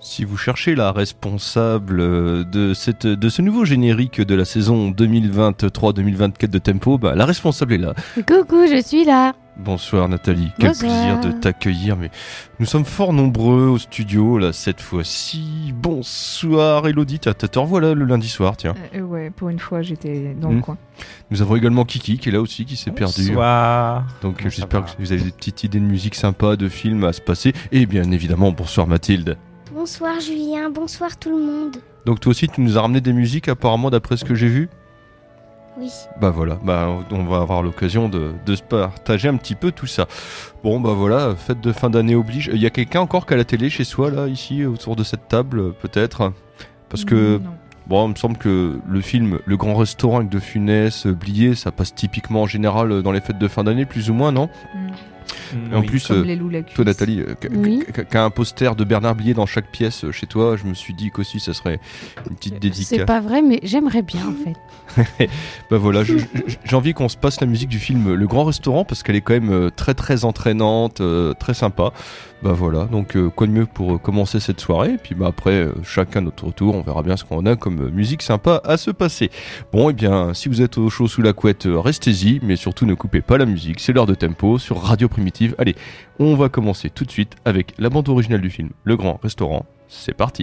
Si vous cherchez la responsable de ce nouveau générique de la saison 2023-2024 de Tempo, bah, la responsable est là. Coucou, je suis là. Bonsoir Nathalie, quel plaisir de t'accueillir, mais nous sommes fort nombreux au studio là cette fois-ci. Bonsoir Elodie, te revoilà le lundi soir, tiens. Ouais, pour une fois j'étais dans le coin. Nous avons également Kiki qui est là aussi, qui s'est perdu. Bonsoir. Donc j'espère que vous avez des petites idées de musique sympa, de films à se passer. Et bien évidemment, bonsoir Mathilde. Bonsoir Julien, bonsoir tout le monde. Donc toi aussi tu nous as ramené des musiques apparemment d'après ce que j'ai vu. Oui. Bah voilà, on va avoir l'occasion de se partager un petit peu tout ça. Bon bah voilà, fête de fin d'année oblige. Il y a quelqu'un encore qui a la télé chez soi là, ici, autour de cette table peut-être? Parce que, Non. bon, il me semble que le film Le Grand Restaurant avec De Funès, Blier, ça passe typiquement en général dans les fêtes de fin d'année, plus ou moins, non? Et en plus, Comme les loups la cuisse. toi Nathalie, Oui. qui a un poster de Bernard Blier dans chaque pièce chez toi, je me suis dit qu'aussi ça serait une petite dédicace. C'est pas vrai, mais j'aimerais bien en fait. Bah voilà, j'ai envie qu'on se passe la musique du film Le Grand Restaurant parce qu'elle est quand même très très entraînante, très sympa. Bah voilà, donc quoi de mieux pour commencer cette soirée. Et puis bah après, chacun notre tour, on verra bien ce qu'on a comme musique sympa à se passer. Bon, et bien, si vous êtes au chaud sous la couette, restez-y, mais surtout ne coupez pas la musique. C'est l'heure de Tempo sur Radio Primitive. Allez, on va commencer tout de suite avec la bande originale du film Le Grand Restaurant. C'est parti.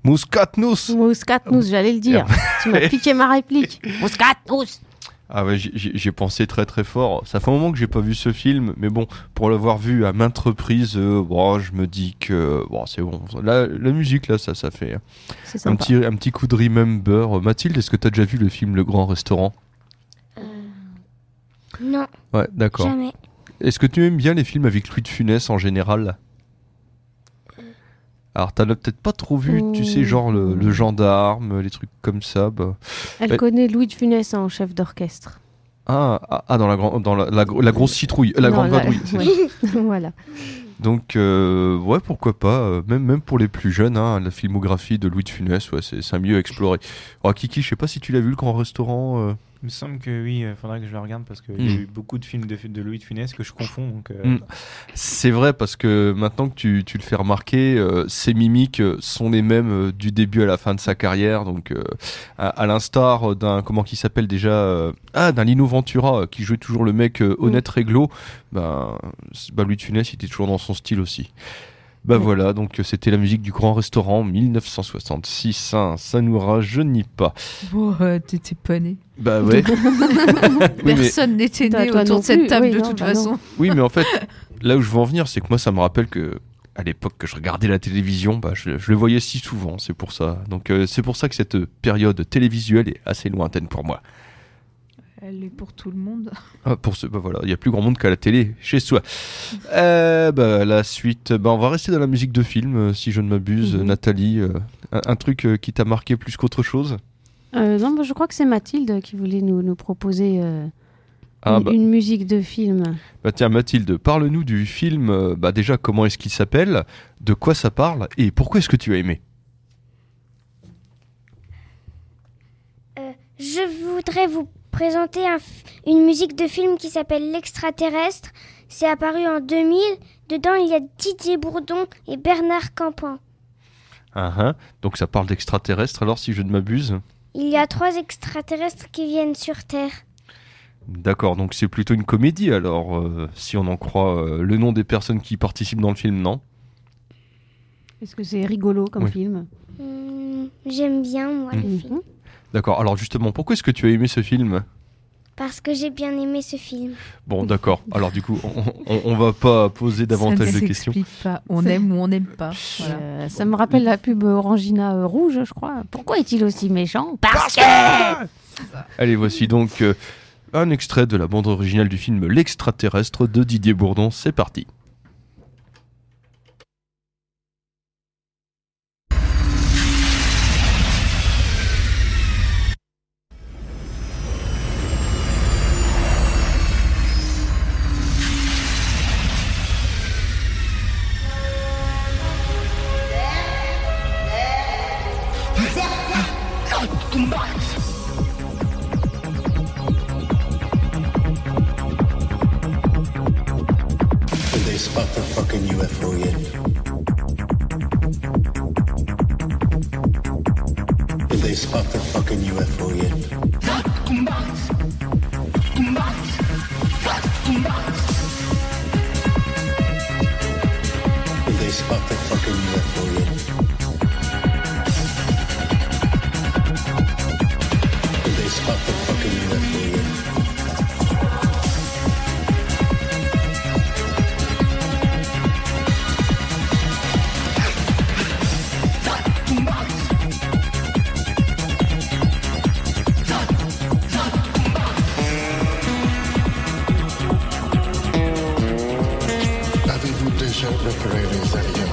Mouscatnous. Mouscatous, j'allais le dire. Tu m'as piqué ma réplique. Mouscatous. Ah ouais, j'ai pensé très très fort. Ça fait un moment que j'ai pas vu ce film, mais bon, pour l'avoir vu à maintes reprises, je me dis que c'est bon. La musique là, ça fait un petit coup de remember. Mathilde, est-ce que t'as déjà vu le film Le Grand Restaurant ? Non. Ouais, d'accord. Jamais. Est-ce que tu aimes bien les films avec Louis de Funès en général ? Alors, t'en as peut-être pas trop vu, tu sais, genre le gendarme, les trucs comme ça. Elle connaît Louis de Funès en chef d'orchestre. Dans la grosse citrouille, la grande vadrouille. Ouais. Voilà. Donc, pourquoi pas, même pour les plus jeunes, la filmographie de Louis de Funès, c'est un milieu à explorer. Alors, Kiki, je sais pas si tu l'as vu, Le Grand Restaurant. Il me semble que oui, il faudrait que je le regarde parce qu'il y a eu beaucoup de films de Louis de Funès que je confonds. Donc, C'est vrai, parce que maintenant que tu le fais remarquer, ses mimiques sont les mêmes du début à la fin de sa carrière. Donc, à l'instar d'un, comment qui s'appelle déjà, d'un Lino Ventura qui jouait toujours le mec honnête réglo, Louis de Funès il était toujours dans son style aussi. Voilà, donc c'était la musique du Grand Restaurant 1966, ça nous rajeunit pas. T'étais pas né. Bah ouais. Personne n'était né autour de cette table de toute façon. Oui, mais en fait, là où je veux en venir, c'est que moi ça me rappelle que à l'époque que je regardais la télévision, je le voyais si souvent, c'est pour ça. Donc c'est pour ça que cette période télévisuelle est assez lointaine pour moi. Elle est pour tout le monde. Voilà, il y a plus grand monde qu'à la télé chez soi. La suite, on va rester dans la musique de film, si je ne m'abuse. Nathalie, un truc qui t'a marqué plus qu'autre chose ? Non, je crois que c'est Mathilde qui voulait nous proposer une musique de film. Tiens, Mathilde, parle-nous du film. Déjà, comment est-ce qu'il s'appelle ? De quoi ça parle ? Et pourquoi est-ce que tu as aimé ? Je voudrais vous présenter une musique de film qui s'appelle L'Extraterrestre. C'est apparu en 2000. Dedans, il y a Didier Bourdon et Bernard Campan. Donc ça parle d'extraterrestres, alors, si je ne m'abuse ? Il y a 3 extraterrestres qui viennent sur Terre. D'accord, donc c'est plutôt une comédie, alors, si on en croit le nom des personnes qui participent dans le film, non ? Est-ce que c'est rigolo comme film ? J'aime bien, moi, le film. D'accord, alors justement, pourquoi est-ce que tu as aimé ce film ? Parce que j'ai bien aimé ce film. Bon, d'accord. Alors du coup, on va pas poser davantage de questions. Ça ne s'explique pas. On aime ou on n'aime pas. Voilà. Ça me rappelle la pub Orangina rouge, je crois. Pourquoi est-il aussi méchant ? Parce que... Allez, voici donc un extrait de la bande originale du film L'Extraterrestre de Didier Bourdon. C'est parti. Spot the fucking UFO yet? Did they spot the fucking UFO yet? Did they spot the fucking UFO yet? Did they spot the fucking UFO yet? Repéré les aliens.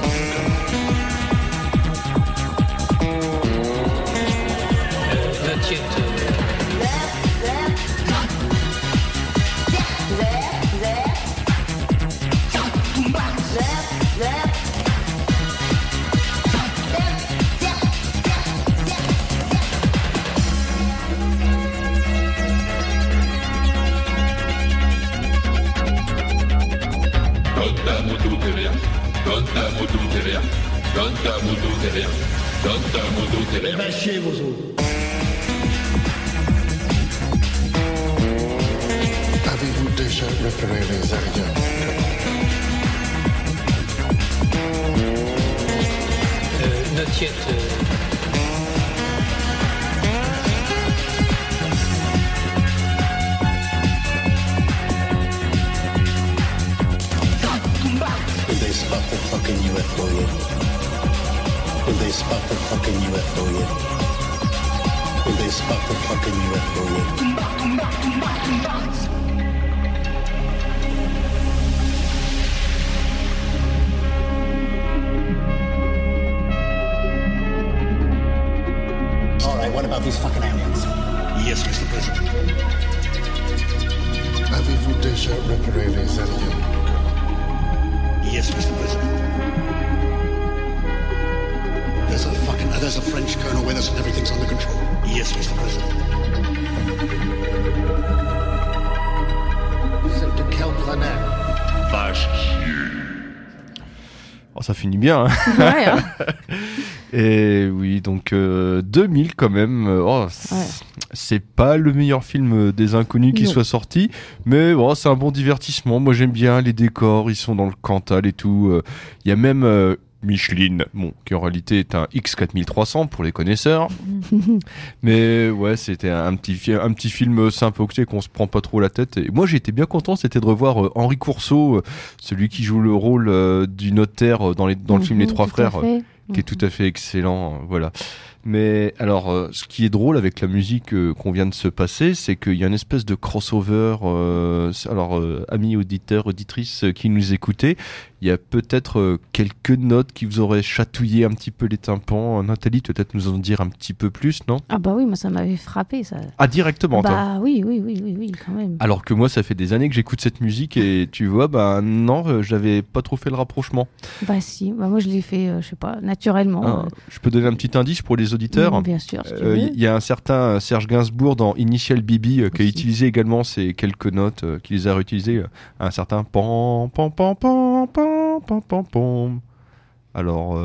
Eh ben chier vos os. Avez-vous déjà repéré les aliens? Not yet. fucking UFO yet? All right, what about these fucking aliens? Yes, Mr. President. Avez-vous déjà repéré les aliens? Yes, Mr. President. There's a French colonel with us and everything's under control. Yes, Mr. President. De quelle planète? Vache chier. Oh, ça finit bien. Hein. Ouais. Hein. Et oui, donc 2000 quand même. C'est pas le meilleur film des Inconnus qui soit sorti, mais bon, c'est un bon divertissement. Moi, j'aime bien les décors. Ils sont dans le Cantal et tout. Il y a même Micheline, bon, qui en réalité est un X4300 pour les connaisseurs. Mais ouais, c'était un petit film sympa, qu'on se prend pas trop la tête. Et moi, j'ai été bien content, c'était de revoir Henri Courceau, celui qui joue le rôle du notaire dans le film Les Trois Frères, qui est tout à fait excellent. Voilà. Mais alors, ce qui est drôle avec la musique qu'on vient de se passer, c'est qu'il y a une espèce de crossover. Amis auditeurs, auditrices qui nous écoutaient, il y a peut-être quelques notes qui vous auraient chatouillé un petit peu les tympans. Nathalie, peut-être nous en dire un petit peu plus, non ? Ah bah oui, moi ça m'avait frappé ça. Ah, directement, toi ? Bah oui, quand même. Alors que moi, ça fait des années que j'écoute cette musique et tu vois, non, j'avais pas trop fait le rapprochement. Bah si, moi je l'ai fait, je sais pas, naturellement. Je peux donner un petit indice pour les auditeurs. Bien sûr, si tu veux. Il y a un certain Serge Gainsbourg dans Initial BB qui a utilisé également ces quelques notes, qui les a réutilisées, un certain pam pam pam pam pam pam pam pam. Alors,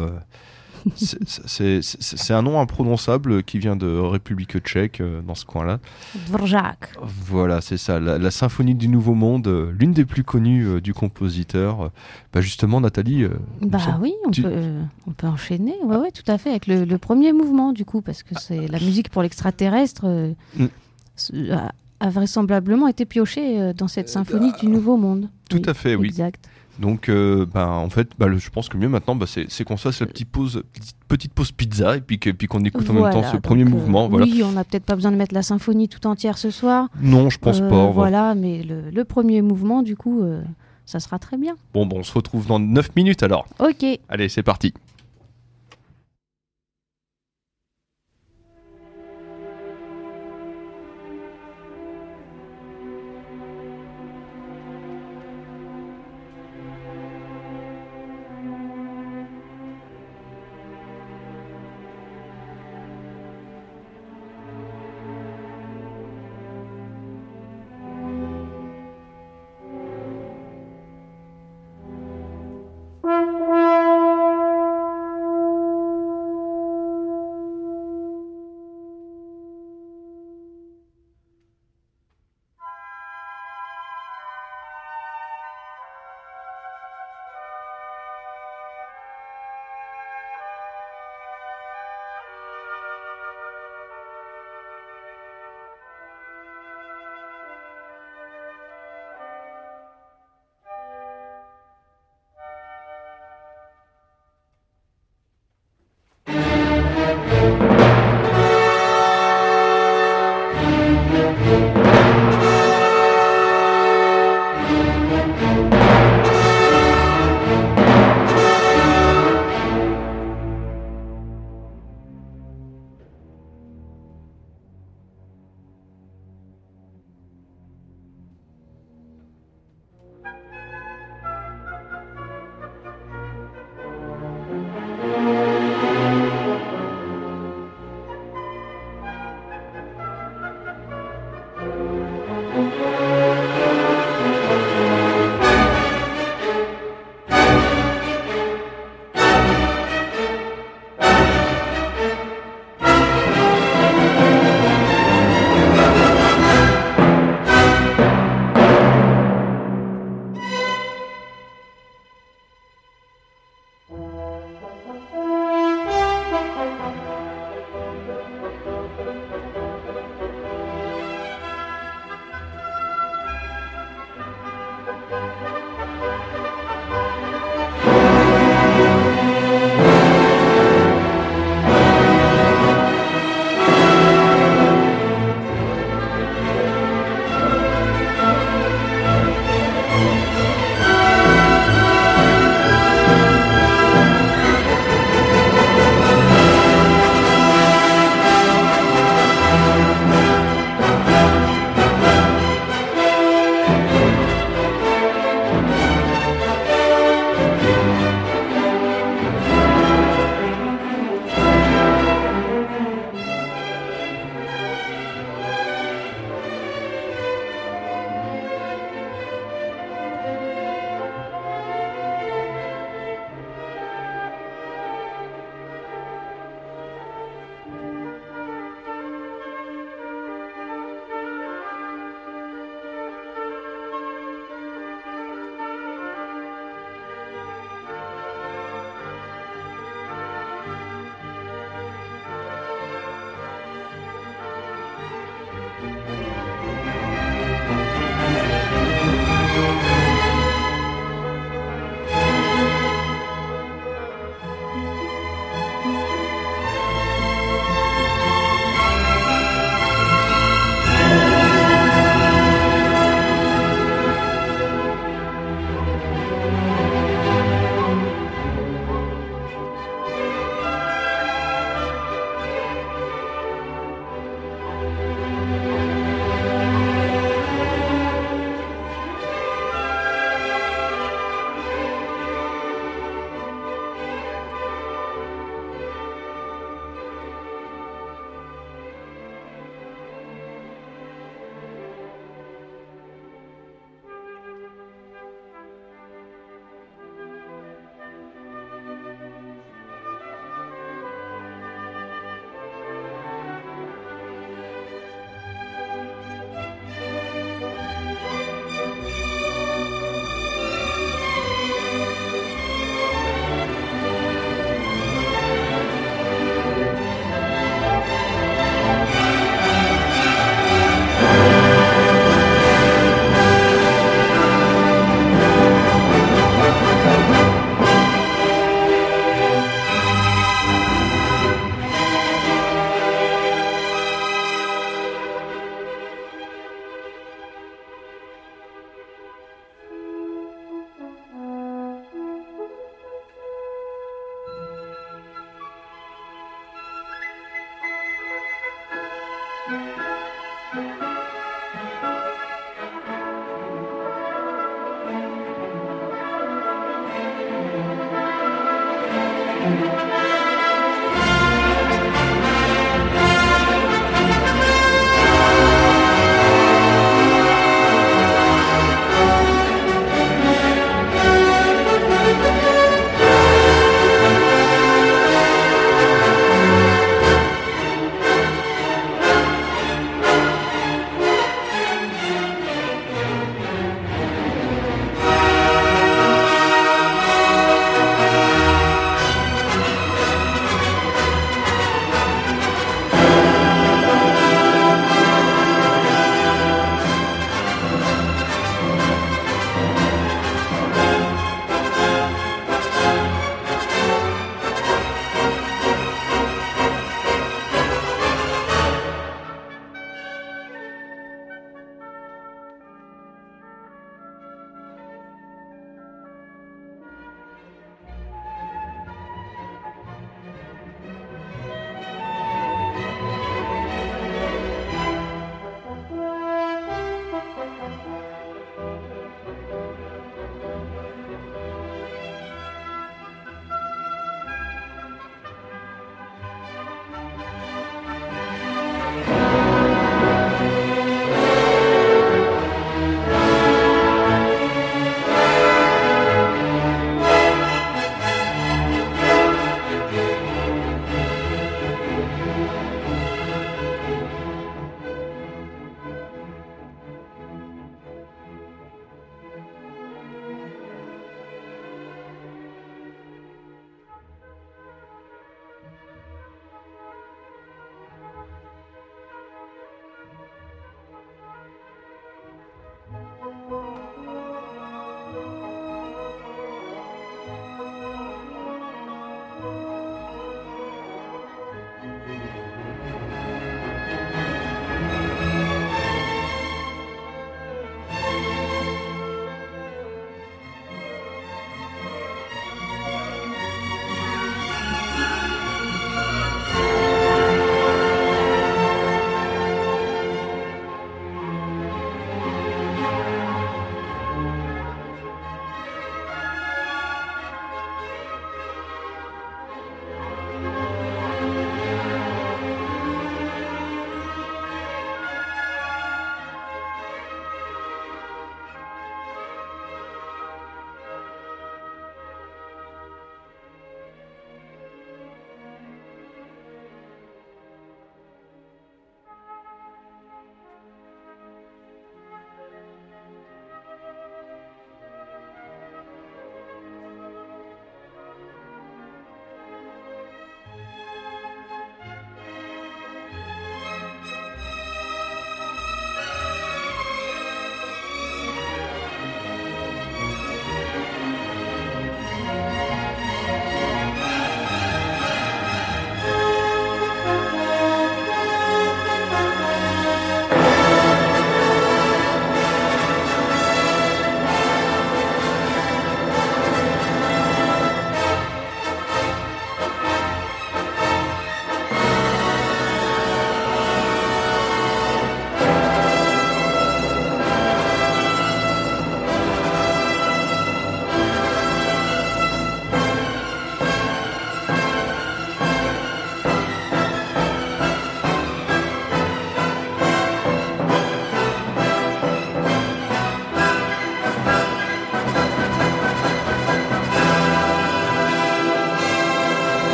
c'est un nom imprononçable qui vient de République tchèque, dans ce coin-là. Dvorak. Voilà, c'est ça, la symphonie du Nouveau Monde, l'une des plus connues du compositeur. Justement, Nathalie... oui, on peut enchaîner, ouais, tout à fait, avec le premier mouvement, du coup, parce que c'est la musique pour l'extraterrestre a vraisemblablement été piochée dans cette symphonie du Nouveau Monde. Tout à fait, oui. Exact. Donc, en fait, je pense que mieux maintenant, c'est qu'on se fasse la petite pause pizza et puis qu'on écoute en même temps ce premier mouvement. Voilà. Oui, on n'a peut-être pas besoin de mettre la symphonie tout entière ce soir. Non, je pense pas. Voilà, mais le premier mouvement, du coup, ça sera très bien. Bon, on se retrouve dans 9 minutes alors. Ok. Allez, c'est parti.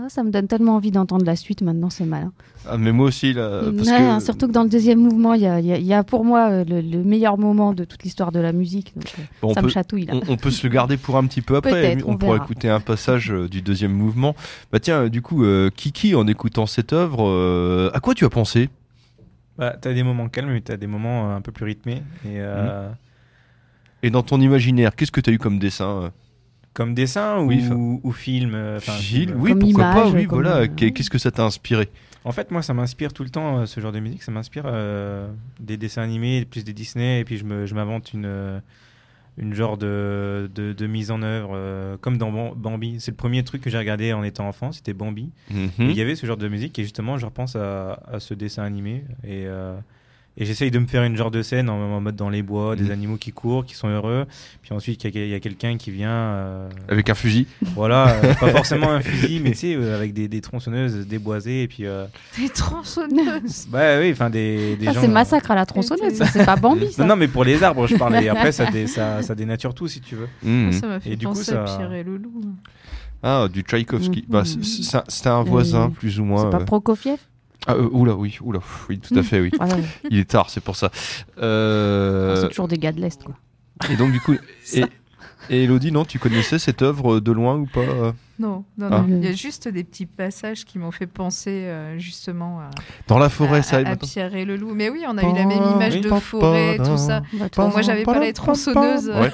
Ça me donne tellement envie d'entendre la suite maintenant, c'est malin. Ah, mais moi aussi, là. Parce que... Surtout que dans le deuxième mouvement, il y a pour moi le meilleur moment de toute l'histoire de la musique. Donc, ça me chatouille là. On peut se le garder pour un petit peu après. On pourra écouter un passage du deuxième mouvement. Bah tiens, du coup, Kiki, en écoutant cette œuvre, à quoi tu as pensé ? Bah, t'as des moments calmes, mais t'as des moments un peu plus rythmés. Et dans ton imaginaire, qu'est-ce que t'as eu comme dessin ? Comme dessin ou film oui, comme pourquoi image, pas, oui, comme voilà. Qu'est-ce que ça t'a inspiré ? En fait, moi, ça m'inspire tout le temps, ce genre de musique. Ça m'inspire des dessins animés, plus des Disney, et puis je m'invente une genre de mise en œuvre, comme dans Bambi. C'est le premier truc que j'ai regardé en étant enfant, c'était Bambi. Il y avait ce genre de musique, et justement, je repense à ce dessin animé, et j'essaye de me faire une genre de scène en mode dans les bois, des animaux qui courent, qui sont heureux. Puis ensuite, il y a quelqu'un qui vient... avec un fusil. Voilà, pas forcément un fusil, mais tu sais, avec des tronçonneuses déboisées. Et puis, Des tronçonneuses. Bah oui, enfin des gens... C'est massacre à la tronçonneuse, ça, c'est pas Bambi, ça. Non, mais pour les arbres, je parlais. Et après, ça dénature tout, si tu veux. Ça m'a fait penser à Pierre et le loup. Ah, du Tchaïkovski. Bah, c'était un voisin, plus ou moins. C'est pas Prokofiev ? Oula, oui, tout à fait, oui. Il est tard, c'est pour ça. C'est toujours des gars de l'Est, quoi. Et donc, du coup, et Elodie, non, tu connaissais cette œuvre de loin ou pas ? Non. Il y a juste des petits passages qui m'ont fait penser justement dans la forêt, à Pierre et le loup. Mais oui, on a eu la même image de forêt, tout ça. Bon, moi, j'avais pas les tronçonneuses. Ouais.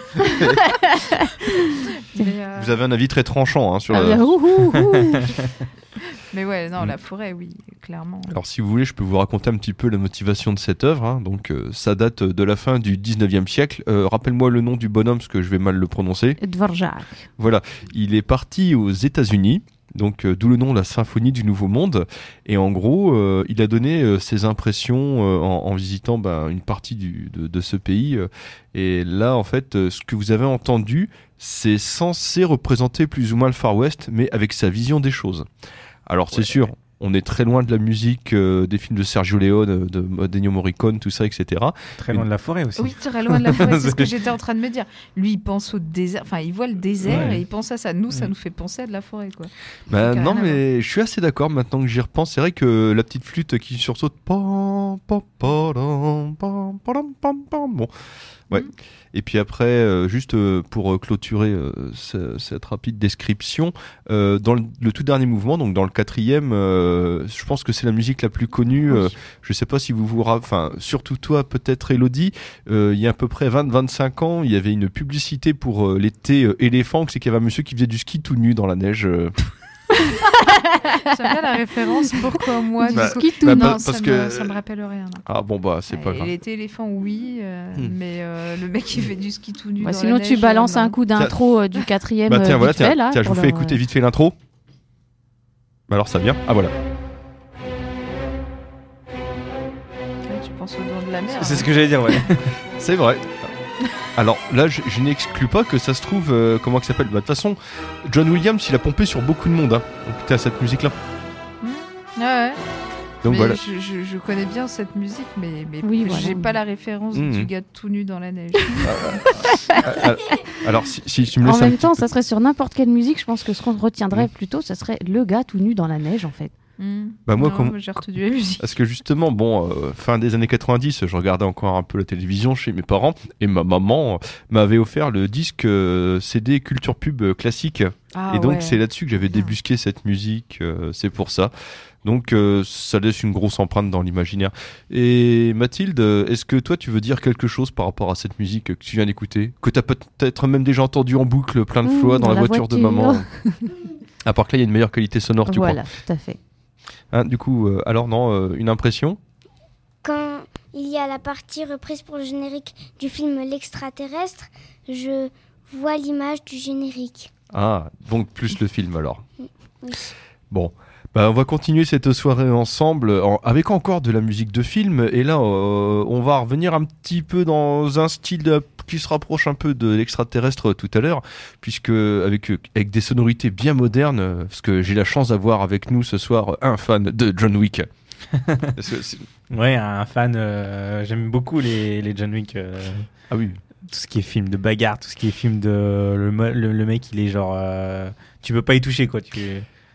Vous avez un avis très tranchant sur Mais ouais, non, la forêt, oui, clairement. Alors, si vous voulez, je peux vous raconter un petit peu la motivation de cette œuvre. Donc, ça date de la fin du 19e siècle. Rappelle-moi le nom du bonhomme, parce que je vais mal le prononcer. Dvorak. Voilà. Il est parti aux États-Unis. Donc, d'où le nom la Symphonie du Nouveau Monde. Et en gros, il a donné ses impressions en visitant une partie de ce pays. Et là, en fait, ce que vous avez entendu, c'est censé représenter plus ou moins le Far West, mais avec sa vision des choses. Alors, c'est sûr, on est très loin de la musique des films de Sergio Leone, de Ennio Morricone, tout ça, etc. Très loin de la forêt aussi. Oui, très loin de la forêt, c'est ce que j'étais en train de me dire. Lui, il pense au désert, enfin, il voit le désert et il pense à ça. Nous, ça nous fait penser à de la forêt, quoi. Non, mais je suis assez d'accord maintenant que j'y repense. C'est vrai que la petite flûte qui sursaute... Bon, ouais. Et puis après, juste pour clôturer cette rapide description, dans le tout dernier mouvement, donc dans le 4e, je pense que c'est la musique la plus connue. Je sais pas si enfin, surtout toi, peut-être Elodie, il y a à peu près 20-25 ans, il y avait une publicité pour l'été éléphant, c'est qu'il y avait un monsieur qui faisait du ski tout nu dans la neige. J'aime bien la référence. Pourquoi moi du ski tout non, ça me rappelle rien. Non. Ah bon c'est pas grave. L'été éléphant oui, mais le mec qui fait du ski tout nu. Sinon tu balances un coup d'intro du 4e. Tiens, je vous fais écouter vite fait l'intro. Alors ça vient. Ah voilà. Tu penses au don de la mer. C'est ce que j'allais dire, ouais. C'est vrai. Alors là, je n'exclus pas que ça se trouve, comment ça s'appelle ? De toute façon, John Williams, il a pompé sur beaucoup de monde. Donc t'as cette musique-là. Ouais. Donc mais voilà. Je connais bien cette musique, mais oui, j'ai pas la référence du gars tout nu dans la neige. Alors si tu me laisses en même temps, ça serait sur n'importe quelle musique. Je pense que ce qu'on retiendrait plutôt, ça serait le gars tout nu dans la neige, en fait. Moi, j'ai retenu la musique. Parce que justement, fin des années 90, je regardais encore un peu la télévision chez mes parents et ma maman m'avait offert le disque CD Culture Pub classique. Et donc c'est là-dessus que j'avais débusqué cette musique, c'est pour ça. Donc ça laisse une grosse empreinte dans l'imaginaire. Et Mathilde, est-ce que toi tu veux dire quelque chose par rapport à cette musique que tu viens d'écouter, que tu as peut-être même déjà entendu en boucle plein de fois dans la voiture de maman? À part que là il y a une meilleure qualité sonore, tu crois? Voilà, tout à fait. Du coup, alors non, une impression? Quand il y a la partie reprise pour le générique du film L'Extraterrestre, je vois l'image du générique. Ah, donc plus le film alors. Oui. Bon, on va continuer cette soirée ensemble avec encore de la musique de film. Et là, on va revenir un petit peu dans un style qui se rapproche un peu de L'Extraterrestre tout à l'heure, puisque avec des sonorités bien modernes, parce que j'ai la chance d'avoir avec nous ce soir un fan de John Wick. Ouais, un fan, j'aime beaucoup les John Wick. Ah oui. Tout ce qui est film de bagarre, tout ce qui est film de... Le mec, il est genre... tu peux pas y toucher, quoi.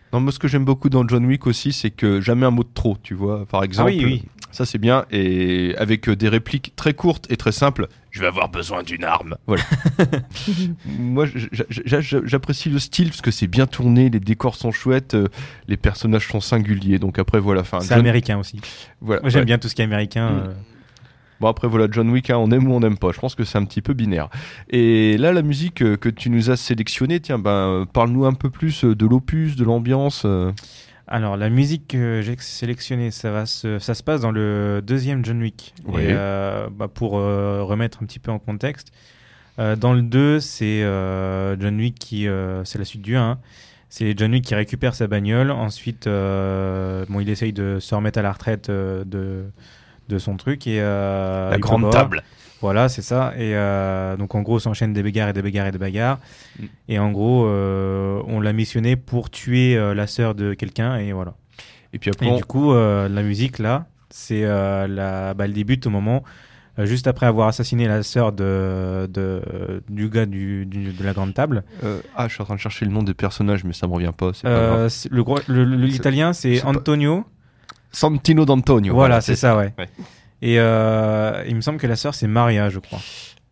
Non, moi ce que j'aime beaucoup dans John Wick aussi, c'est que jamais un mot de trop, tu vois. Par exemple, oui. Ça c'est bien, et avec des répliques très courtes et très simples. Je vais avoir besoin d'une arme. Voilà. Moi, j'apprécie le style parce que c'est bien tourné, les décors sont chouettes, les personnages sont singuliers. Donc après, voilà. C'est américain aussi. Voilà, moi, j'aime bien tout ce qui est américain. Bon, après, voilà, John Wick, on aime ou on n'aime pas. Je pense que c'est un petit peu binaire. Et là, la musique que tu nous as sélectionnée, tiens, parle-nous un peu plus de l'opus, de l'ambiance. Alors, la musique que j'ai sélectionnée, ça se passe dans le deuxième John Wick. Oui. Et, pour remettre un petit peu en contexte, dans le 2, c'est John Wick c'est la suite du 1. C'est John Wick qui récupère sa bagnole. Ensuite, il essaye de se remettre à la retraite de son truc. Et, la grande table. Voilà, c'est ça. Et donc, en gros, s'enchaînent des bagarres et des bagarres et des bagarres. Et en gros, on l'a missionné pour tuer la sœur de quelqu'un. Et voilà. Et puis après, du coup, la musique, là, c'est elle débute au moment, juste après avoir assassiné la sœur du gars de la grande table. Je suis en train de chercher le nom des personnages, mais ça me revient pas. C'est pas grave. L'italien, c'est Antonio. Santino d'Antonio. Voilà, c'est ça, ouais. Et il me semble que la sœur, c'est Maria, je crois.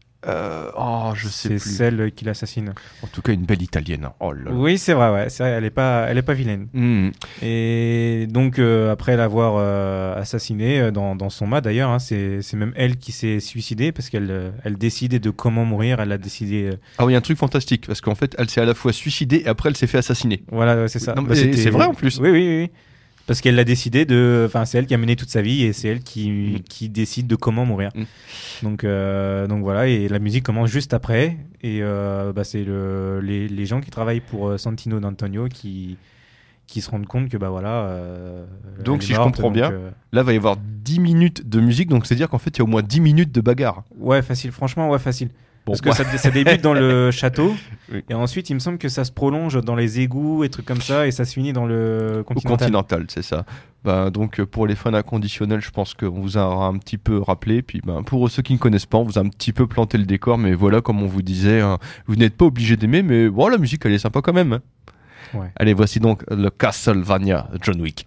Je sais plus. C'est celle qui l'assassine. En tout cas, une belle italienne. Oh là là. Oui, c'est vrai, ouais. C'est vrai, elle est pas vilaine. Et donc, après l'avoir assassinée dans son mât, d'ailleurs, hein, c'est même elle qui s'est suicidée parce qu'elle décidait de comment mourir. Elle a décidé. Ah oui, un truc fantastique parce qu'en fait, elle s'est à la fois suicidée et après, elle s'est fait assassiner. Voilà, c'est ça. Non, c'est vrai en plus. Oui. Parce qu'elle l'a décidé c'est elle qui a mené toute sa vie et c'est elle qui décide de comment mourir. Donc voilà, et la musique commence juste après. Et c'est les gens qui travaillent pour Santino d'Antonio qui se rendent compte que donc si je comprends bien, là va y avoir 10 minutes de musique, donc c'est-à-dire qu'en fait il y a au moins 10 minutes de bagarre. Ouais, facile, franchement, ouais, facile. Parce que ça débute dans le château, et ensuite il me semble que ça se prolonge dans les égouts et trucs comme ça, et ça se finit dans le Continental, c'est ça. Donc pour les fans inconditionnels, je pense qu'on vous a un petit peu rappelé, puis pour ceux qui ne connaissent pas, on vous a un petit peu planté le décor, mais voilà, comme on vous disait, hein, vous n'êtes pas obligé d'aimer, mais bon, la musique elle est sympa quand même. Hein. Ouais. Allez, voici donc le Castlevania John Wick.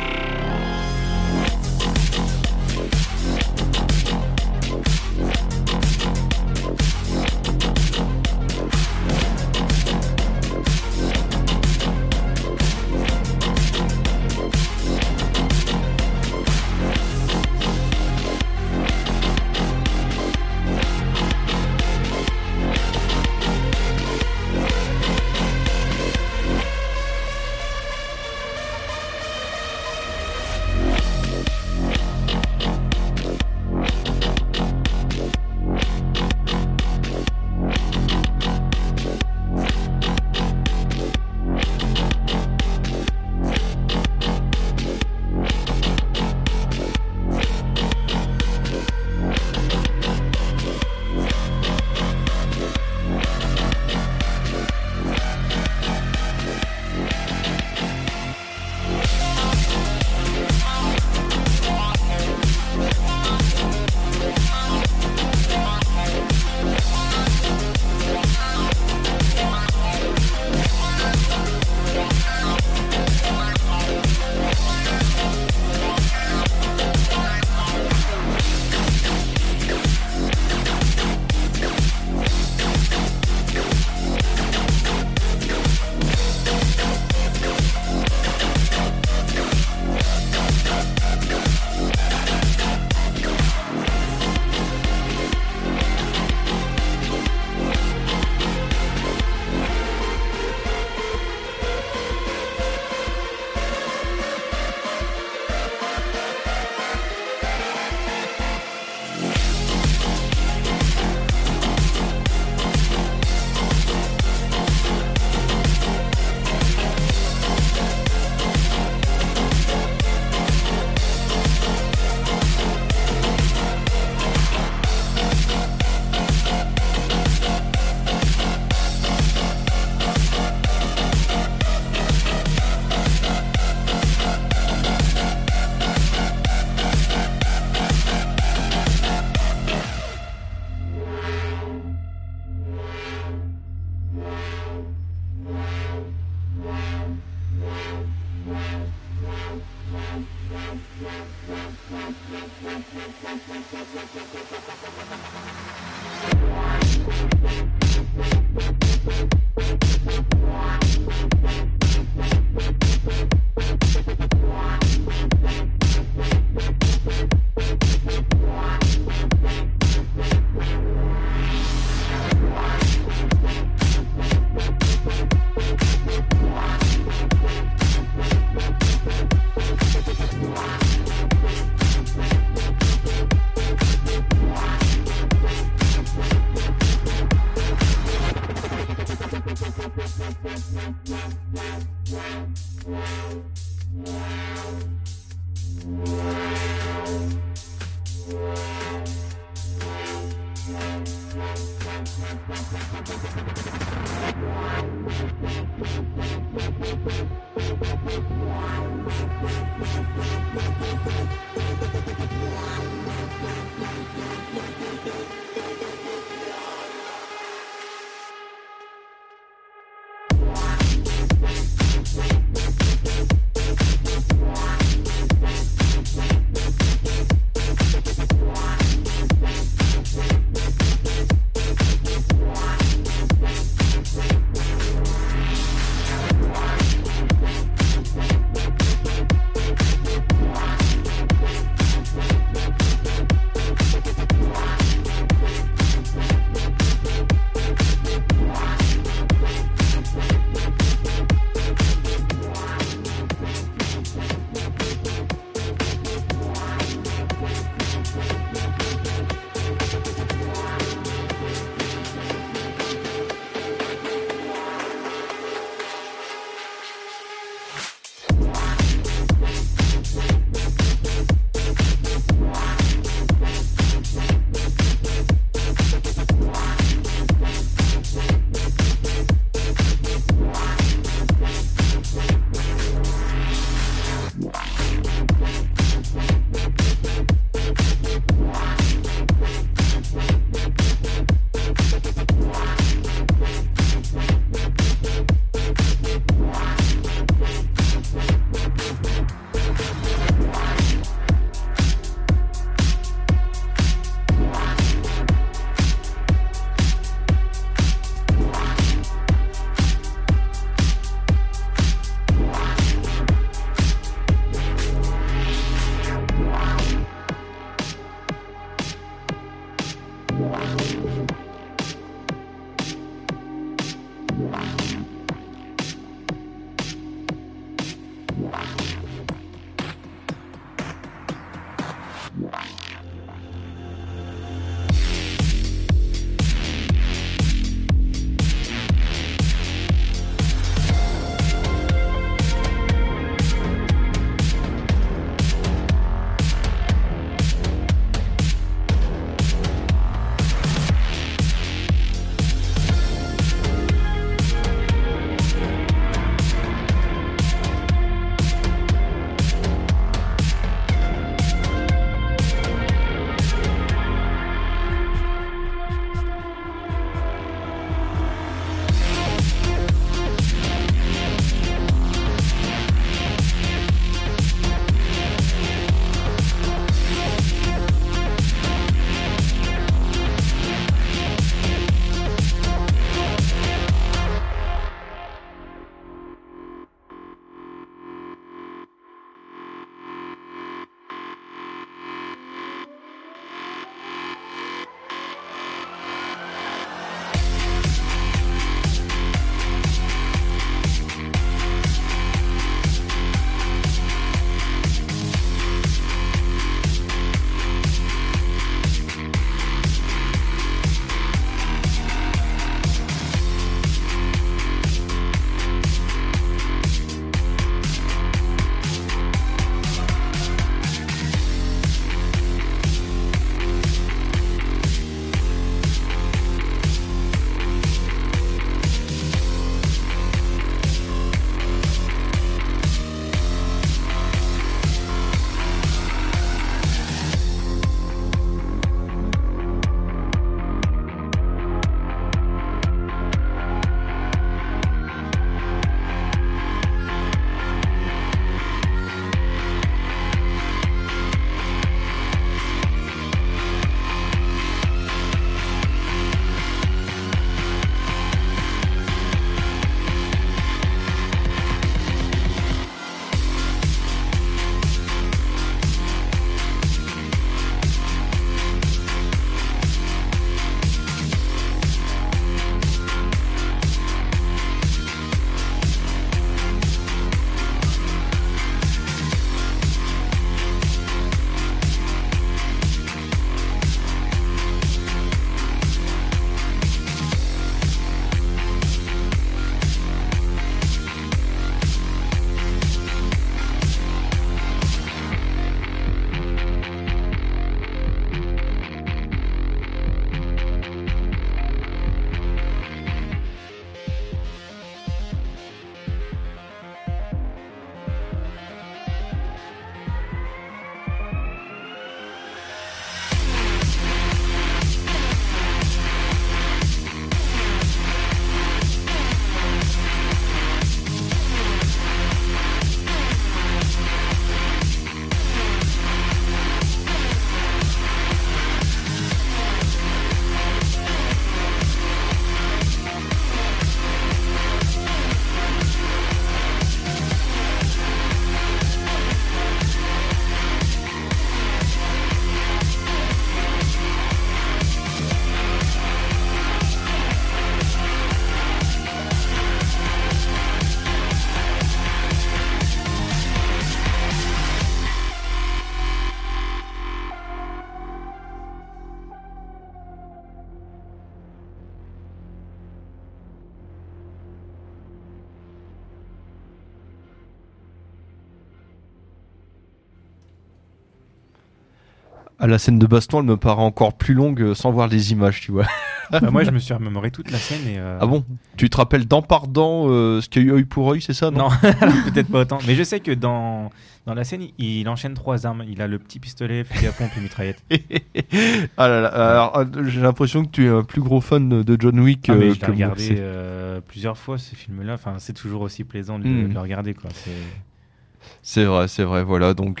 la scène de baston, elle me paraît encore plus longue sans voir les images, tu vois. Moi, je me suis remémoré toute la scène. Et, Ah bon? Tu te rappelles dent par dent ce qu'il y a eu œil pour œil, c'est ça? Non, peut-être pas autant. Mais je sais que dans la scène, il enchaîne 3 armes. Il a le petit pistolet, fusil à pompe et mitraillette. Ah là là, alors, j'ai l'impression que tu es un plus gros fan de John Wick Mais je que l'ai moi. regardé plusieurs fois, ce film-là. Enfin, c'est toujours aussi plaisant de le regarder, quoi. C'est vrai, voilà. Donc,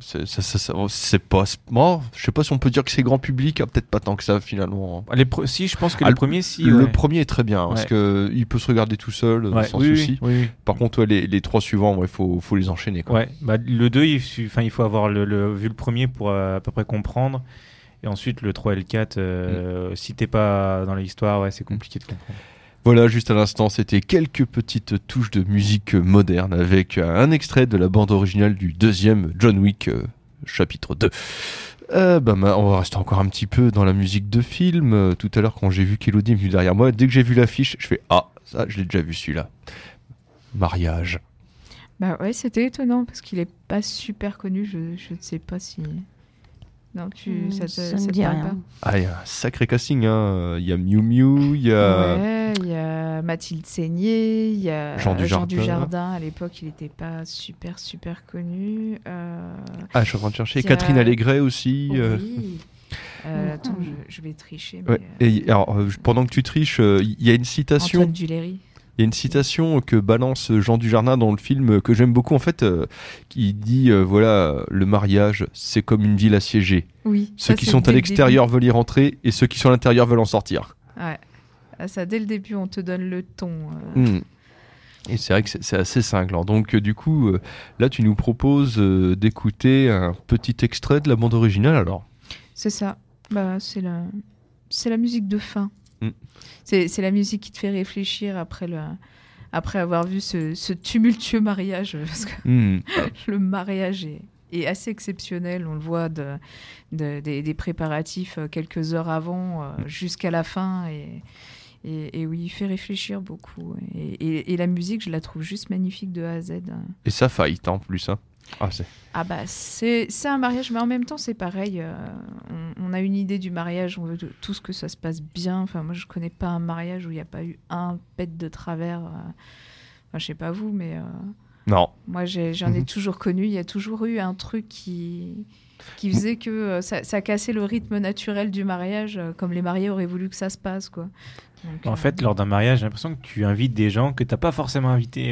c'est pas. Bon, je sais pas si on peut dire que c'est grand public, peut-être pas tant que ça finalement. Si, je pense que le premier, si. Le premier est très bien, parce que il peut se regarder tout seul, sans souci. Oui. Par contre, les 3 suivants, il faut les enchaîner, quoi. Ouais, le 2, il faut avoir vu le premier pour à peu près comprendre. Et ensuite, le 3 et le 4, si t'es pas dans l'histoire, c'est compliqué de comprendre. Voilà, juste à l'instant, c'était quelques petites touches de musique moderne avec un extrait de la bande originale du 2e John Wick, chapitre 2. On va rester encore un petit peu dans la musique de film. Tout à l'heure, quand j'ai vu qu'Elodie est venue derrière moi, dès que j'ai vu l'affiche, je fais « Ah, ça, je l'ai déjà vu celui-là. » Mariage. Bah ouais, c'était étonnant parce qu'il est pas super connu. Je ne sais pas si... Non, ça me dit rien. pas. Ah, il y a un sacré casting, hein. Il y a Miu Miu, il y a... Ouais, il y a Mathilde Seigné, il y a Jean Dujardin. À l'époque, il n'était pas super connu. je suis en train de chercher. Catherine Allégret aussi. Oui. Attends, je vais tricher. Mais, ouais. Et alors, pendant que tu triches, il y a une citation... Antoine Duléry. Il y a une citation que balance Jean Dujardin dans le film que j'aime beaucoup, en fait, qui dit voilà, le mariage, c'est comme une ville assiégée. Oui. Ceux qui sont à l'extérieur veulent y rentrer et ceux qui sont à l'intérieur veulent en sortir. Ouais. Ça, dès le début, on te donne le ton. Et c'est vrai que c'est assez cinglant. Donc, du coup, là, tu nous proposes d'écouter un petit extrait de la bande originale, alors. C'est ça. C'est la musique de fin. C'est la musique qui te fait réfléchir après avoir vu ce tumultueux mariage. Parce que le mariage est assez exceptionnel. On le voit des préparatifs quelques heures avant jusqu'à la fin. Et oui, il fait réfléchir beaucoup. Et la musique, je la trouve juste magnifique de A à Z. Et ça fight en plus, hein. C'est un mariage, mais en même temps c'est pareil. On a une idée du mariage, on veut tous que ça se passe bien. Enfin, moi je connais pas un mariage où il n'y a pas eu un pet de travers. Je sais pas vous, mais non. Moi j'en ai toujours connu. Il y a toujours eu un truc qui faisait que ça cassait le rythme naturel du mariage, comme les mariés auraient voulu que ça se passe, quoi. Donc, en fait, lors d'un mariage, j'ai l'impression que tu invites des gens que t'as pas forcément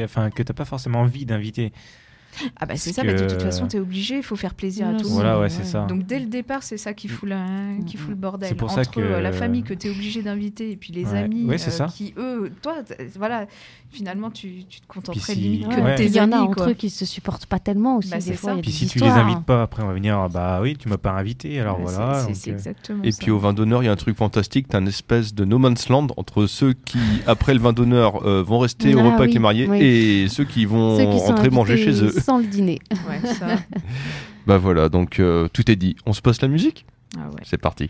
envie d'inviter. C'est ça, mais de toute façon, t'es obligé, il faut faire plaisir à tout le monde. Voilà, c'est ça. Donc dès le départ, c'est ça qui fout le bordel. C'est pour entre ça que la famille que t'es obligé d'inviter et puis les amis qui, eux, toi, finalement, tu te contenterais limite que de tes amis. Il y en a entre eux qui se supportent pas tellement aussi. Des fois, puis si tu les invites pas, après on va venir, tu m'as pas invité, alors voilà. C'est exactement ça. Et puis au vin d'honneur, il y a un truc fantastique, t'as une espèce de no man's land entre ceux qui, après le vin d'honneur, vont rester au repas avec les mariés et ceux qui vont rentrer manger chez eux. Sans le dîner. Ouais, ça. Voilà, donc tout est dit. On se passe la musique ? Ah ouais. C'est parti.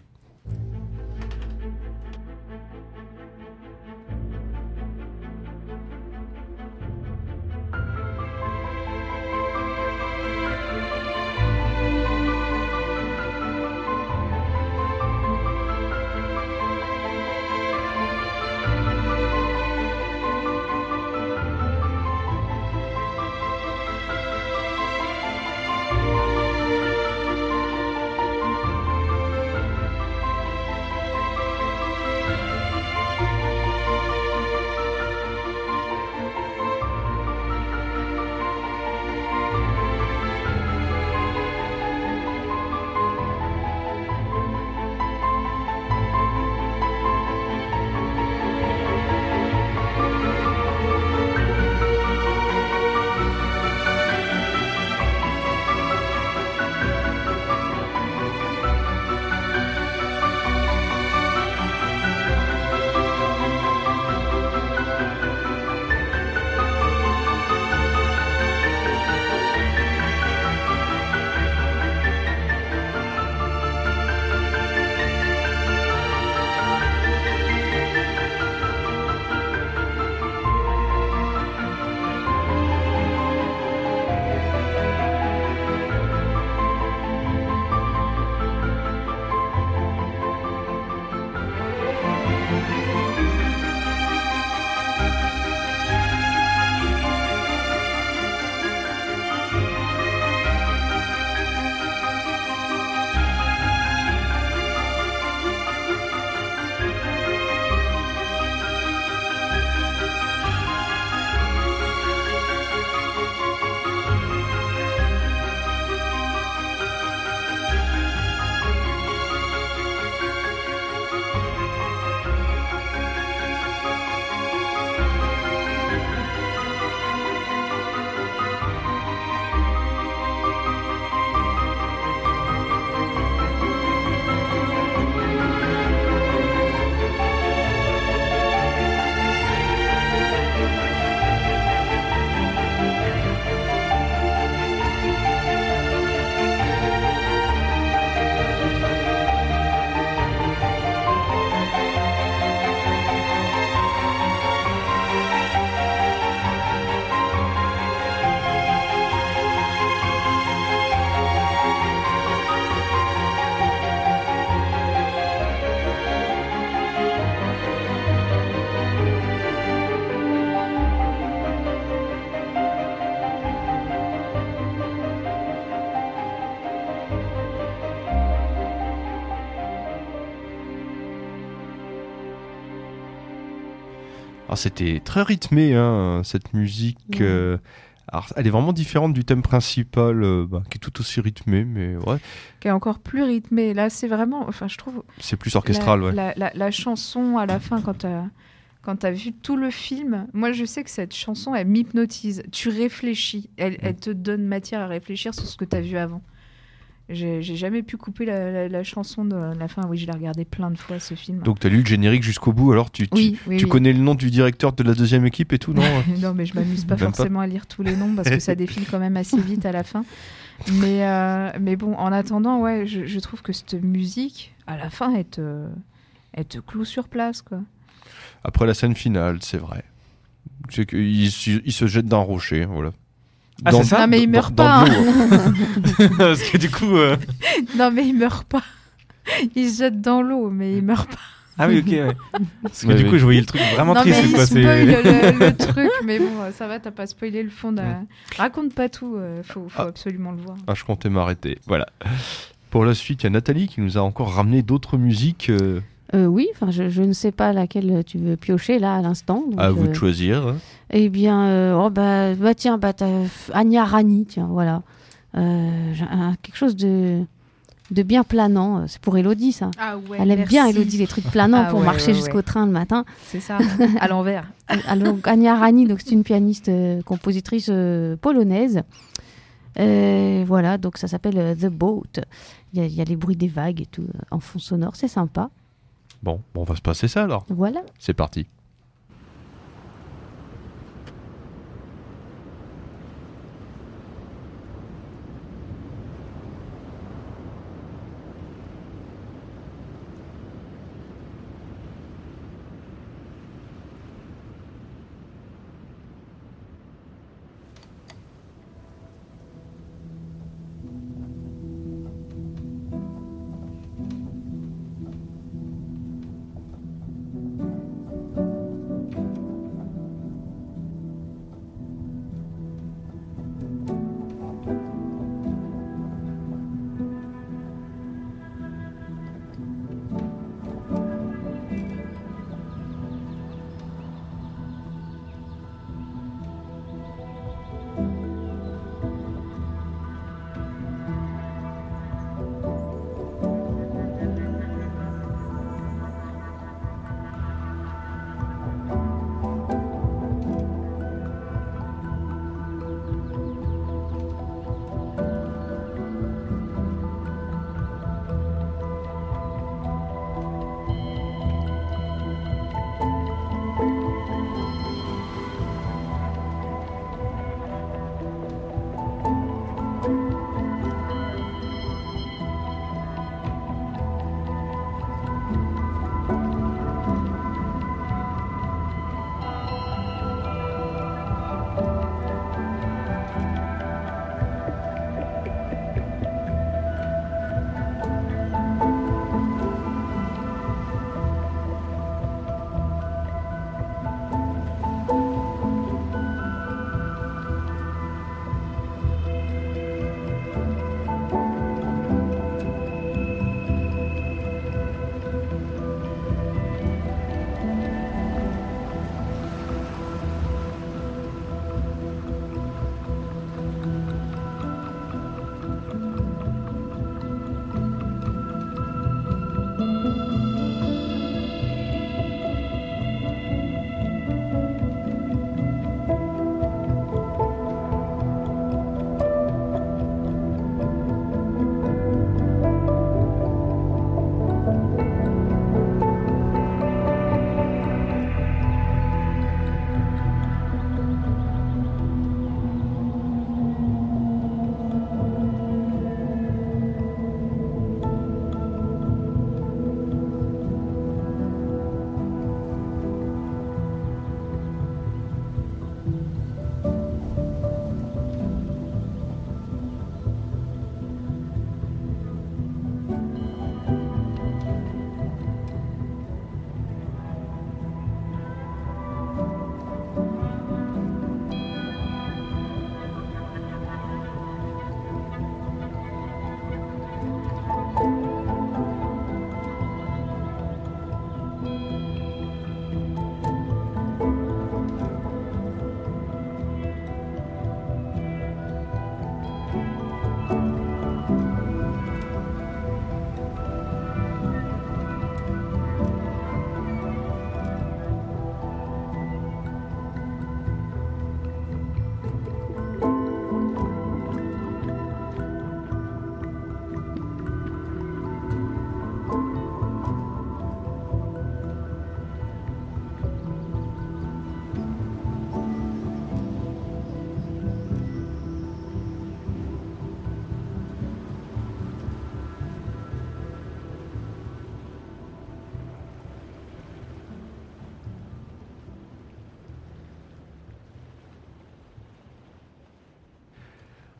Alors, c'était très rythmé, hein, cette musique. Alors, elle est vraiment différente du thème principal, qui est tout aussi rythmé, mais ouais. Qui est encore plus rythmé. Là, c'est vraiment, enfin, je trouve. C'est plus orchestral, la chanson à la fin, quand t'as vu tout le film, moi, je sais que cette chanson, elle m'hypnotise. Tu réfléchis, elle te donne matière à réfléchir sur ce que t'as vu avant. J'ai jamais pu couper la chanson de la fin. Oui, je l'ai regardé plein de fois, ce film. Donc, tu as lu le générique jusqu'au bout, alors tu connais le nom du directeur de la deuxième équipe et tout, non? Non, mais je m'amuse pas forcément à lire tous les noms parce que ça défile quand même assez vite à la fin. Mais bon, en attendant, ouais, je trouve que cette musique, à la fin, elle te cloue sur place, quoi. Après la scène finale, c'est vrai. C'est qu'il se jette d'un rocher, voilà. Ah, c'est ça? Non, mais il meurt pas. Parce que du coup. Non, mais il meurt pas. Il se jette dans l'eau, mais il meurt pas. Ah oui, ok, ouais. Parce que du coup, je voyais le truc vraiment triste. Non, mais il spoil le truc, mais bon, ça va, t'as pas spoilé le fond. Raconte pas tout, faut absolument le voir. Ah, je comptais m'arrêter, voilà. Pour la suite, il y a Nathalie qui nous a encore ramené d'autres musiques. Oui, enfin, je ne sais pas laquelle tu veux piocher là à l'instant. À vous de choisir. Hein. Eh bien, tiens, t'as Anya Rani, tiens, voilà. Quelque chose de bien planant. C'est pour Elodie, ça. Ah ouais, elle aime bien, Elodie, les trucs planants pour marcher jusqu'au train le matin. C'est ça, à l'envers. Alors, Anya Rani, donc, c'est une pianiste, compositrice polonaise. Voilà, donc ça s'appelle The Boat. Il y a les bruits des vagues et tout en fond sonore, c'est sympa. Bon, on va se passer ça alors. Voilà. C'est parti.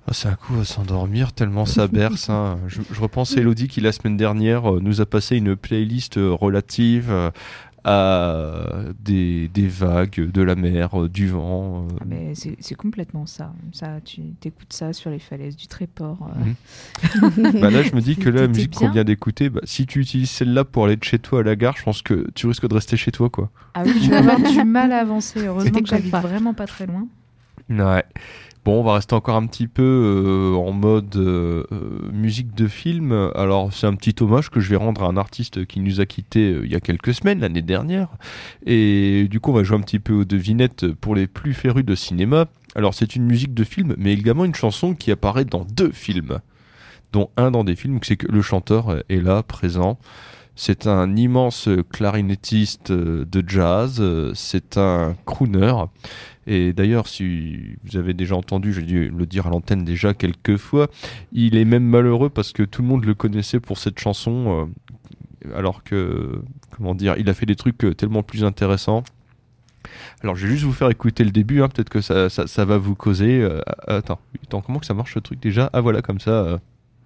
Ah, c'est un coup à s'endormir tellement ça berce. Hein. Je repense à Elodie qui la semaine dernière nous a passé une playlist relative à des vagues, de la mer, du vent. Ah, mais c'est complètement ça. Tu écoutes ça sur les falaises du Tréport. Bah là, je me dis que là, la musique qu'on vient d'écouter, si tu utilises celle-là pour aller de chez toi à la gare, je pense que tu risques de rester chez toi, quoi. Ah oui, tu vas avoir du mal à avancer. Heureusement que j'habite vraiment pas très loin. Ouais. Bon, on va rester encore un petit peu en mode musique de film. Alors, c'est un petit hommage que je vais rendre à un artiste qui nous a quittés il y a quelques semaines, l'année dernière. Et du coup, on va jouer un petit peu aux devinettes pour les plus férus de cinéma. Alors, c'est une musique de film, mais également une chanson qui apparaît dans 2 films, dont un dans des films, c'est que le chanteur est là, présent. C'est un immense clarinettiste de jazz, c'est un crooner. Et d'ailleurs, si vous avez déjà entendu, j'ai dû le dire à l'antenne déjà quelques fois, il est même malheureux parce que tout le monde le connaissait pour cette chanson, alors que, il a fait des trucs tellement plus intéressants. Alors, je vais juste vous faire écouter le début, hein, peut-être que ça va vous causer. Attends, comment que ça marche ce truc déjà ? Ah voilà, comme ça.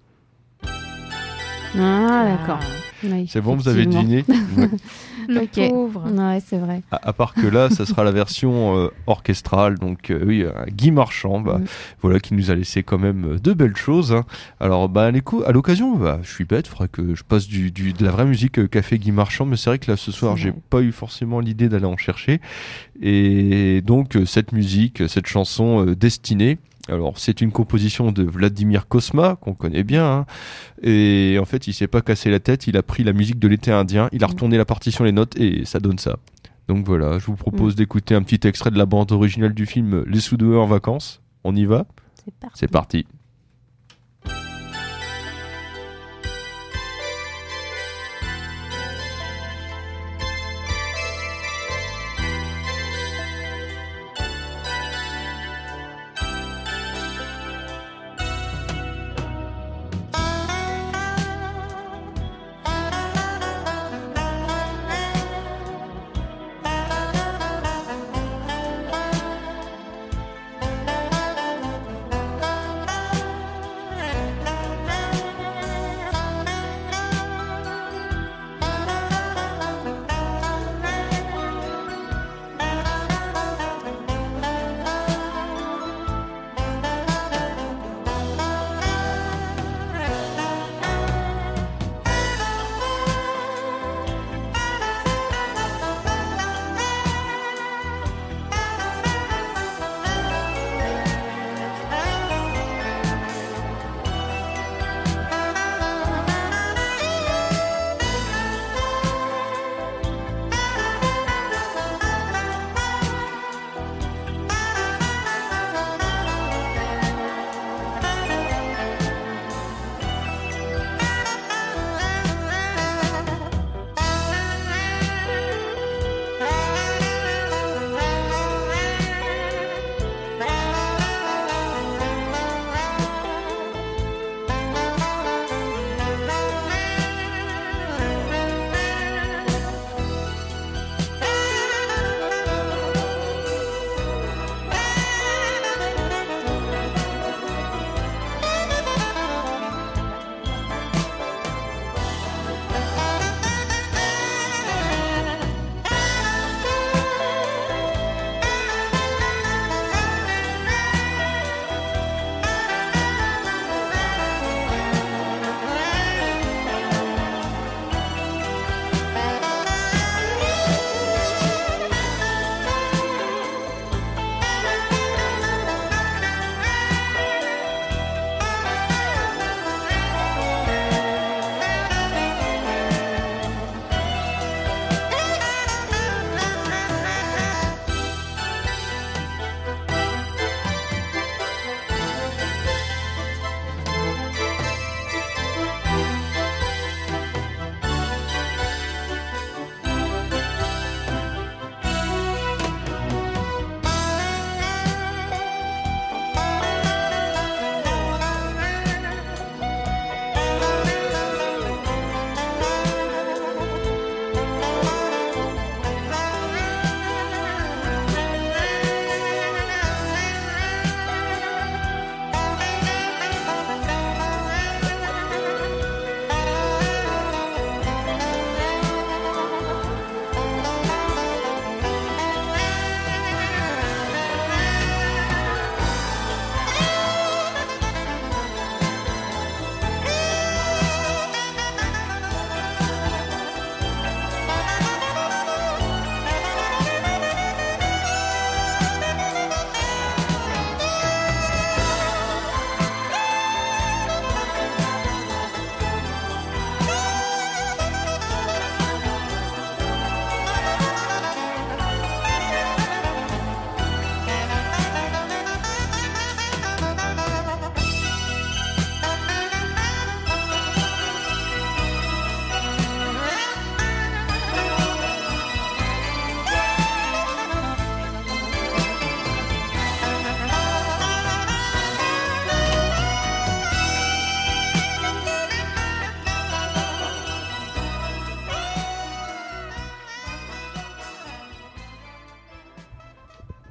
Ah, d'accord. Oui, c'est bon, vous avez deviné. Ouais. Le pauvre. Ouais, c'est vrai. À part que là, ça sera la version orchestrale, donc Guy Marchand, voilà, qui nous a laissé quand même de belles choses. Hein. Alors, à l'occasion, je suis bête, il faudrait que je passe de la vraie musique qu'a fait Guy Marchand, mais c'est vrai que là, ce soir, j'ai pas eu forcément l'idée d'aller en chercher. Et donc, cette musique, cette chanson destinée. Alors, c'est une composition de Vladimir Cosma, qu'on connaît bien, hein. Et en fait, il s'est pas cassé la tête, il a pris la musique de l'été indien, il a retourné la partition, les notes, et ça donne ça. Donc voilà, je vous propose d'écouter un petit extrait de la bande originale du film Les Sous-Doués en vacances. On y va ? C'est parti.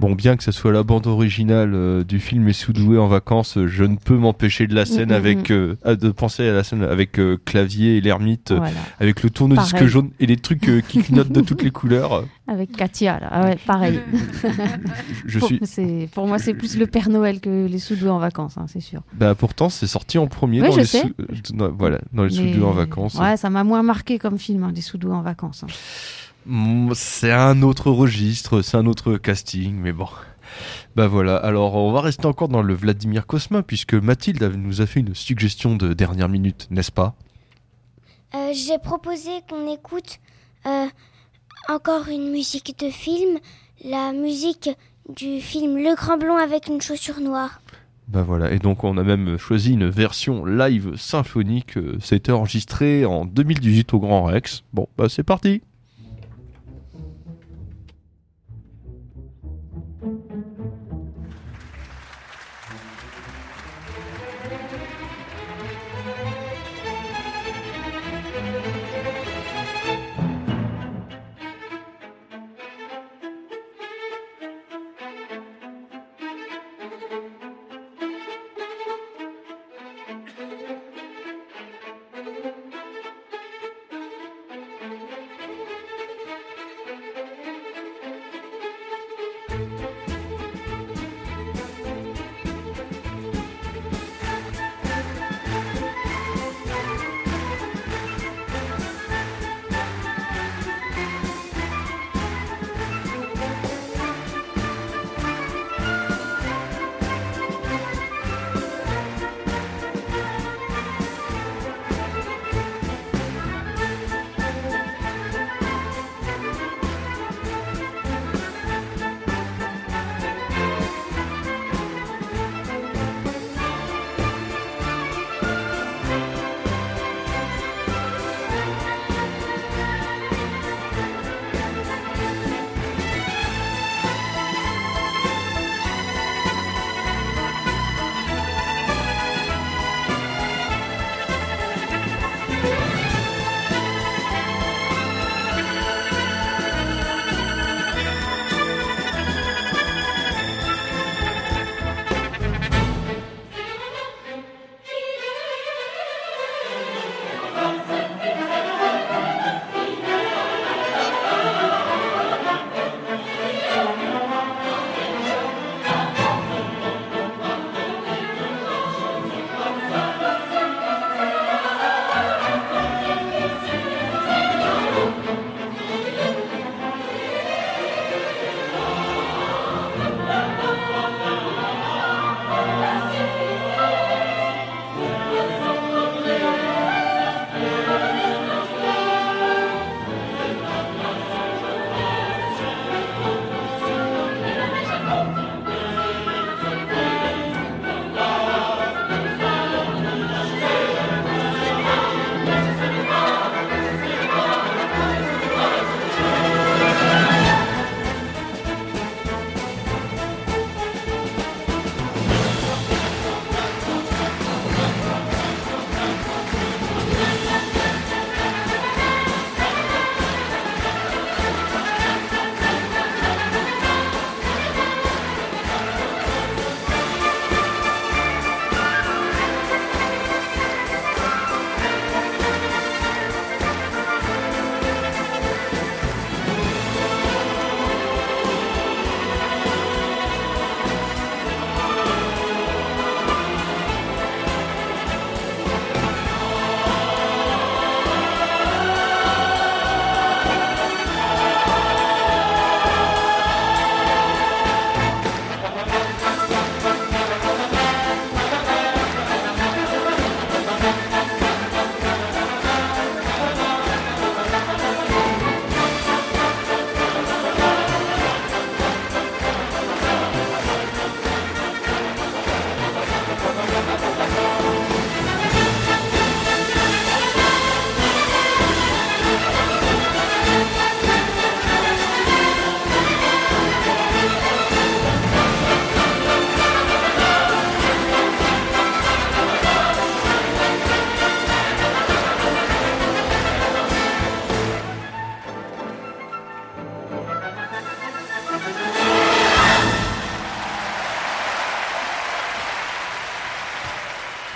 bon, bien que ce soit la bande originale du film Les Sous-doués en vacances, je ne peux m'empêcher de la scène de penser à la scène avec Clavier et l'ermite, avec le tourne-disque jaune et les trucs qui clignotent de toutes les couleurs. Avec Katia, là. Ah ouais, pareil. Pour moi, c'est plus le Père Noël que Les Sous-doués en vacances, hein, c'est sûr. Bah, pourtant, c'est sorti en premier dans les Sous-doués en vacances. Ouais, ça m'a moins marqué comme film, Les Sous-doués en vacances. C'est un autre registre, c'est un autre casting, mais bon. Bah voilà, alors on va rester encore dans le Vladimir Cosma, puisque Mathilde nous a fait une suggestion de dernière minute, n'est-ce pas ? J'ai proposé qu'on écoute encore une musique de film, la musique du film Le Grand Blond avec une chaussure noire. Bah voilà, et donc on a même choisi une version live symphonique, ça a été enregistré en 2018 au Grand Rex. Bon, bah c'est parti.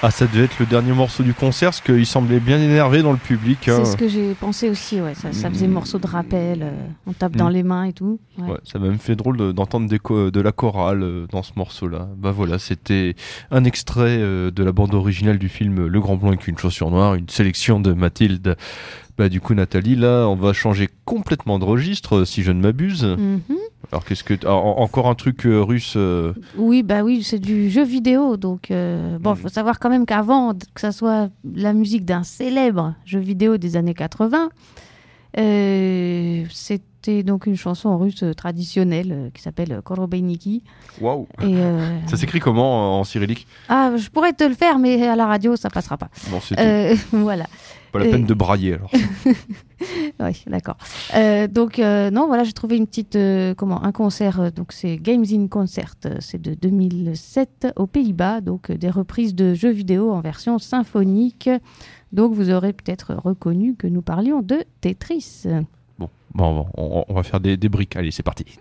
Ah, ça devait être le dernier morceau du concert, parce qu'il semblait bien énervé dans le public. C'est ce que j'ai pensé aussi, ouais. Ça faisait morceau de rappel, on tape dans les mains et tout. Ouais, ça m'a même fait drôle d'entendre de la chorale dans ce morceau-là. Bah voilà, c'était un extrait de la bande originale du film Le Grand Blond avec une chaussure noire, une sélection de Mathilde. Bah du coup Nathalie, là on va changer complètement de registre si je ne m'abuse. Alors qu'est-ce que encore un truc russe Oui, c'est du jeu vidéo, donc faut savoir quand même qu'avant que ça soit la musique d'un célèbre jeu vidéo des années 80, c'était donc une chanson russe traditionnelle qui s'appelle Korobeiniki. Waouh. Ça s'écrit comment en cyrillique? Ah, je pourrais te le faire, mais à la radio ça passera pas. Bon, c'est voilà. Pas la peine de brailler alors. Oui, d'accord. Non, voilà, j'ai trouvé une petite, un concert. Donc c'est Games in Concert. C'est de 2007 aux Pays-Bas. Donc des reprises de jeux vidéo en version symphonique. Donc vous aurez peut-être reconnu que nous parlions de Tetris. Bon, on va faire des briques. Allez, c'est parti.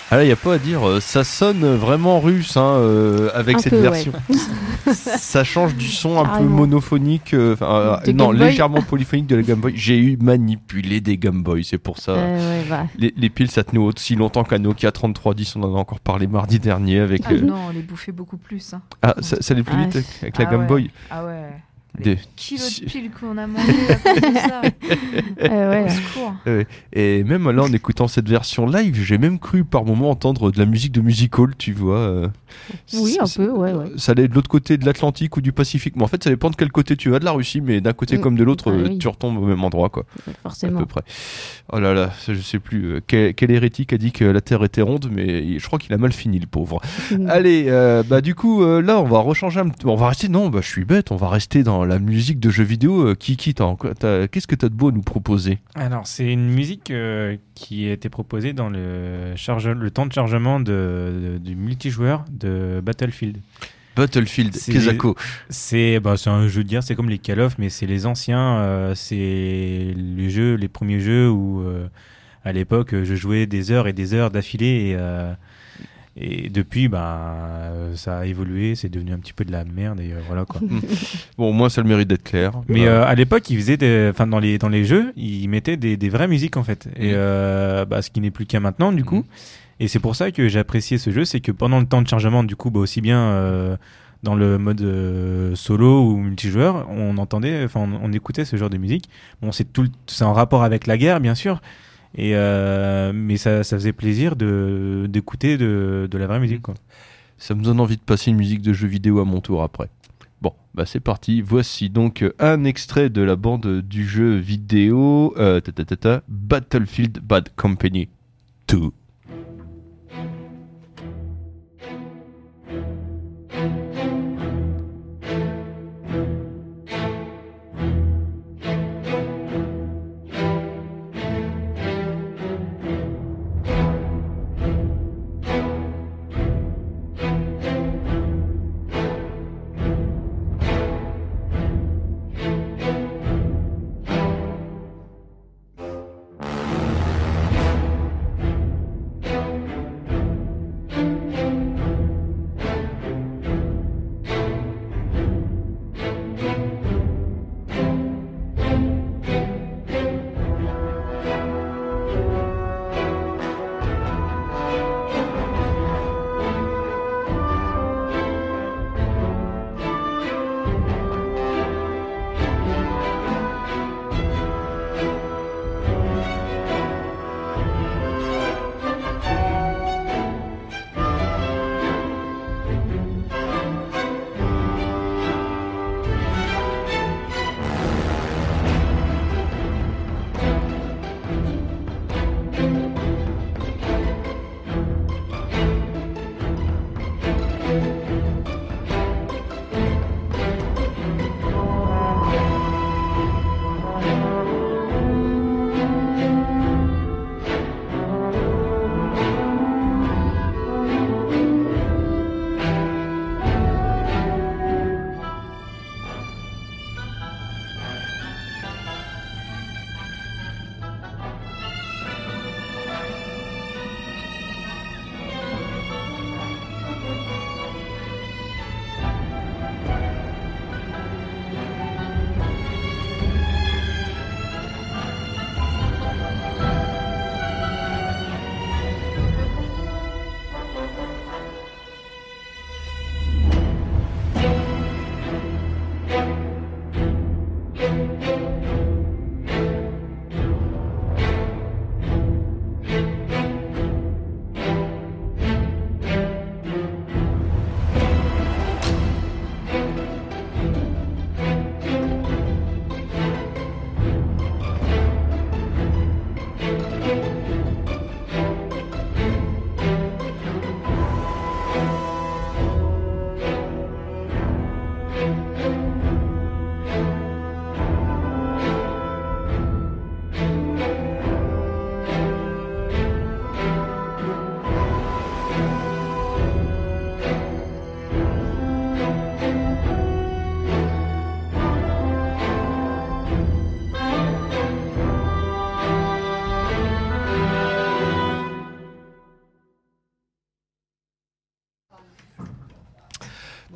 Ah là, il n'y a pas à dire, ça sonne vraiment russe avec cette version. Ouais. Ça change du son un peu monophonique, légèrement polyphonique de la Game Boy. J'ai eu manipulé des Game Boy, c'est pour ça. Les piles, ça tenait aussi longtemps qu'un Nokia 3310, on en a encore parlé mardi dernier. Non, on les bouffait beaucoup plus. Hein. Ah, ça allait plus vite avec la Game Boy. Ah ouais. Des kilos de piles qu'on a mangé à cause de ça. Au secours. Et même là, en écoutant cette version live, j'ai même cru par moment entendre de la musique de musical, tu vois. Oui, un peu, ouais. Ça allait de l'autre côté de l'Atlantique ou du Pacifique. Mais en fait, ça dépend de quel côté tu vas de la Russie, mais d'un côté comme de l'autre, tu retombes au même endroit, quoi. Forcément. À peu près. Oh là là, je sais plus. Quel hérétique a dit que la Terre était ronde, mais je crois qu'il a mal fini, le pauvre. Allez, du coup, là, on va rechanger on va rester. Non, je suis bête, on va rester dans la musique de jeux vidéo. Kiki, qu'est-ce que t'as de beau à nous proposer? Alors, c'est une musique qui a été proposée dans le temps de chargement du multijoueur de Battlefield. Kezako. C'est un jeu de guerre, c'est comme les Call of, mais c'est les anciens. C'est les premiers jeux où, à l'époque, je jouais des heures et des heures d'affilée et depuis, ça a évolué, c'est devenu un petit peu de la merde et voilà quoi. Bon, au moins ça a le mérite d'être clair. Mais à l'époque, ils faisaient dans les jeux, ils mettaient des vraies musiques en fait. Et ce qui n'est plus qu'à maintenant du coup. Et c'est pour ça que j'ai apprécié ce jeu, c'est que pendant le temps de chargement, du coup, aussi bien dans le mode solo ou multijoueur, on écoutait ce genre de musique. Bon, c'est en rapport avec la guerre, bien sûr. Et mais ça faisait plaisir d'écouter de la vraie musique, quoi. Ça me donne envie de passer une musique de jeu vidéo à mon tour après. Bon, c'est parti. Voici donc un extrait de la bande du jeu vidéo Battlefield Bad Company 2.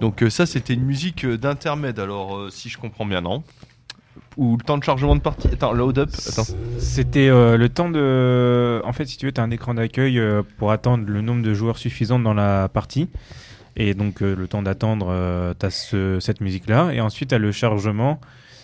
Donc ça, c'était une musique d'intermède, alors si je comprends bien, non? Ou le temps de chargement de partie. Attends, load up. Attends. C'était le temps de. En fait, si tu veux, tu as un écran d'accueil pour attendre le nombre de joueurs suffisant dans la partie. Et donc, le temps d'attendre, tu as cette musique-là. Et ensuite, tu as le chargement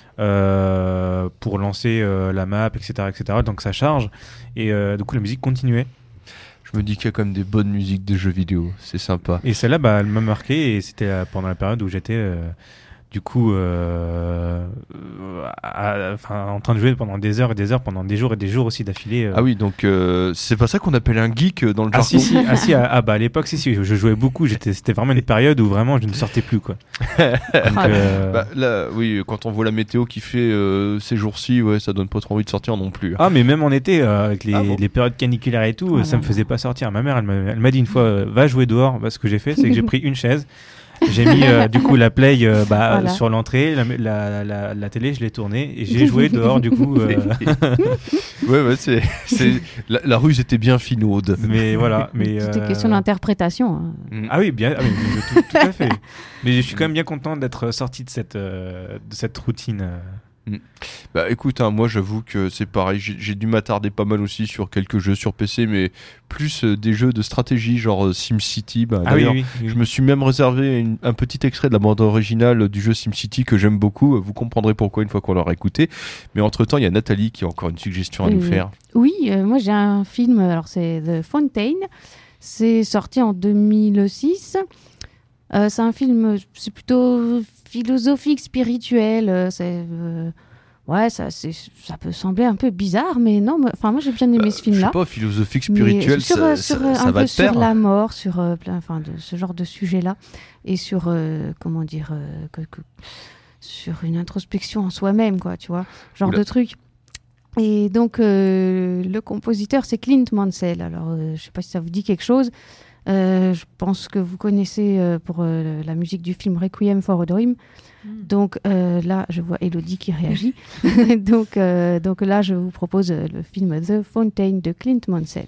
pour lancer la map, etc., etc. Donc, ça charge. Et du coup, la musique continuait. Je me dis qu'il y a quand même des bonnes musiques de jeux vidéo. C'est sympa. Et celle-là, elle m'a marqué. Et c'était pendant la période où j'étais. Du coup, en train de jouer pendant des heures et des heures, pendant des jours et des jours aussi d'affilée. Ah oui, donc c'est pas ça qu'on appelle un geek dans le jargon. À l'époque, si, je jouais beaucoup. C'était vraiment une période où vraiment je ne sortais plus, quoi. Donc, là, oui, quand on voit la météo qui fait ces jours-ci, ouais, ça donne pas trop envie de sortir non plus. Ah, mais même en été, avec les périodes caniculaires et tout, ça me faisait pas sortir. Ma mère, elle m'a dit une fois, va jouer dehors. Ce que j'ai fait, c'est que j'ai pris une chaise. J'ai mis du coup la play sur l'entrée, la télé, je l'ai tournée et j'ai joué dehors du coup. Ouais, c'est la ruse était bien finaude. Mais voilà, c'était question d'interprétation. Hein. Ah oui, bien, tout à fait. Mais je suis quand même bien content d'être sorti de cette routine. Bah écoute, moi j'avoue que c'est pareil, j'ai dû m'attarder pas mal aussi sur quelques jeux sur PC, mais plus des jeux de stratégie genre SimCity. D'ailleurs, oui. Je me suis même réservé un petit extrait de la bande originale du jeu SimCity que j'aime beaucoup. Vous comprendrez pourquoi une fois qu'on l'aura écouté. Mais entre temps, il y a Nathalie qui a encore une suggestion à nous faire. Oui, moi j'ai un film, alors c'est The Fountain. C'est sorti en 2006. C'est un film, c'est plutôt philosophique, spirituel. Ça peut sembler un peu bizarre, mais non. Moi, j'ai bien aimé ce film-là. Je sais pas, philosophique, spirituel, ça va de pair. Sur la mort, sur de ce genre de sujet-là, et sur sur une introspection en soi-même, quoi, tu vois, genre de truc. Et donc, le compositeur, c'est Clint Mansell. Alors, je sais pas si ça vous dit quelque chose. Je pense que vous connaissez pour la musique du film Requiem for a Dream. Donc là, je vois Elodie qui réagit. donc là, je vous propose le film The Fountain de Clint Mansell.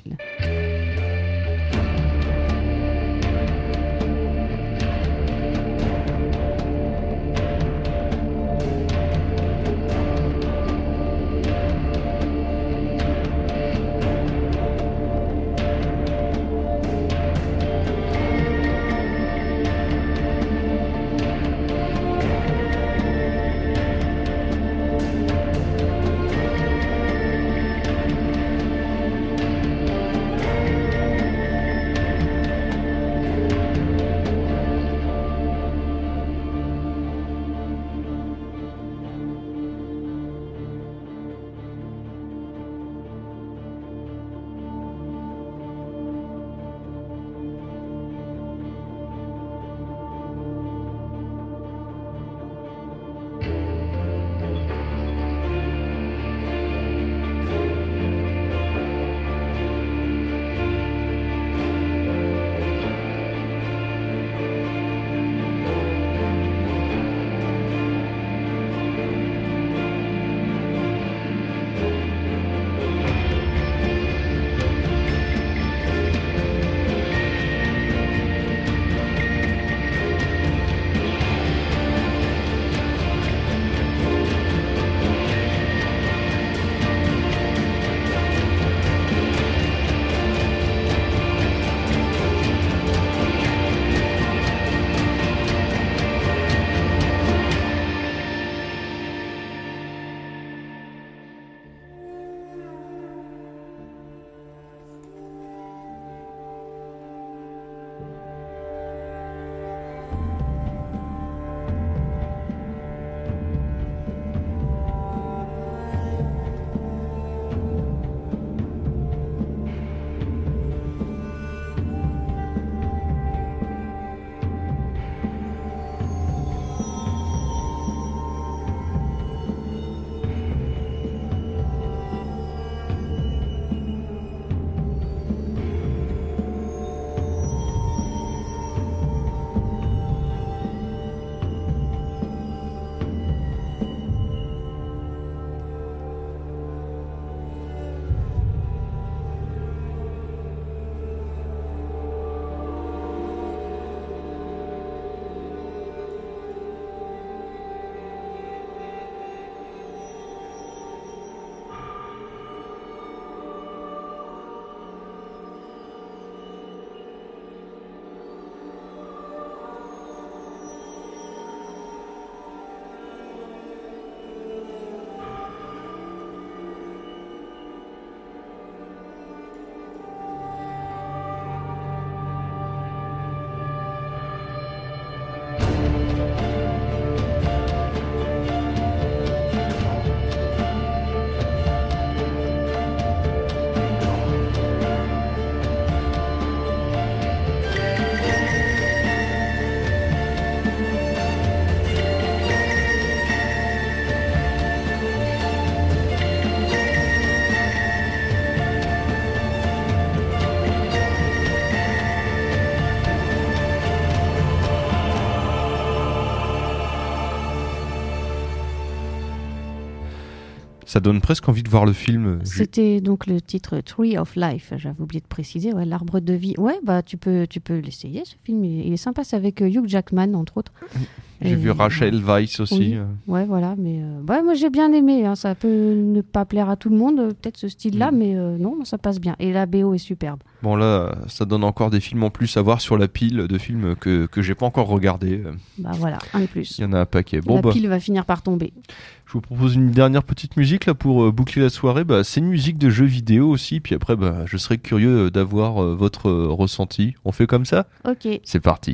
Ça donne presque envie de voir le film. C'était donc le titre Tree of Life, j'avais oublié de préciser, l'arbre de vie. Ouais, bah tu peux l'essayer, ce film, il est sympa, c'est avec Hugh Jackman, entre autres. J'ai vu Rachel Weisz aussi. Oui. Ouais, voilà, mais moi j'ai bien aimé, hein, ça peut ne pas plaire à tout le monde, peut-être ce style-là, mais non, ça passe bien. Et la BO est superbe. Bon là, ça donne encore des films en plus à voir sur la pile de films que j'ai pas encore regardé. Bah voilà, un de plus. Il y en a un paquet. Bon, la pile va finir par tomber. Je vous propose une dernière petite musique là pour boucler la soirée. C'est une musique de jeu vidéo aussi, puis après je serais curieux d'avoir votre ressenti. On fait comme ça ? Ok. C'est parti.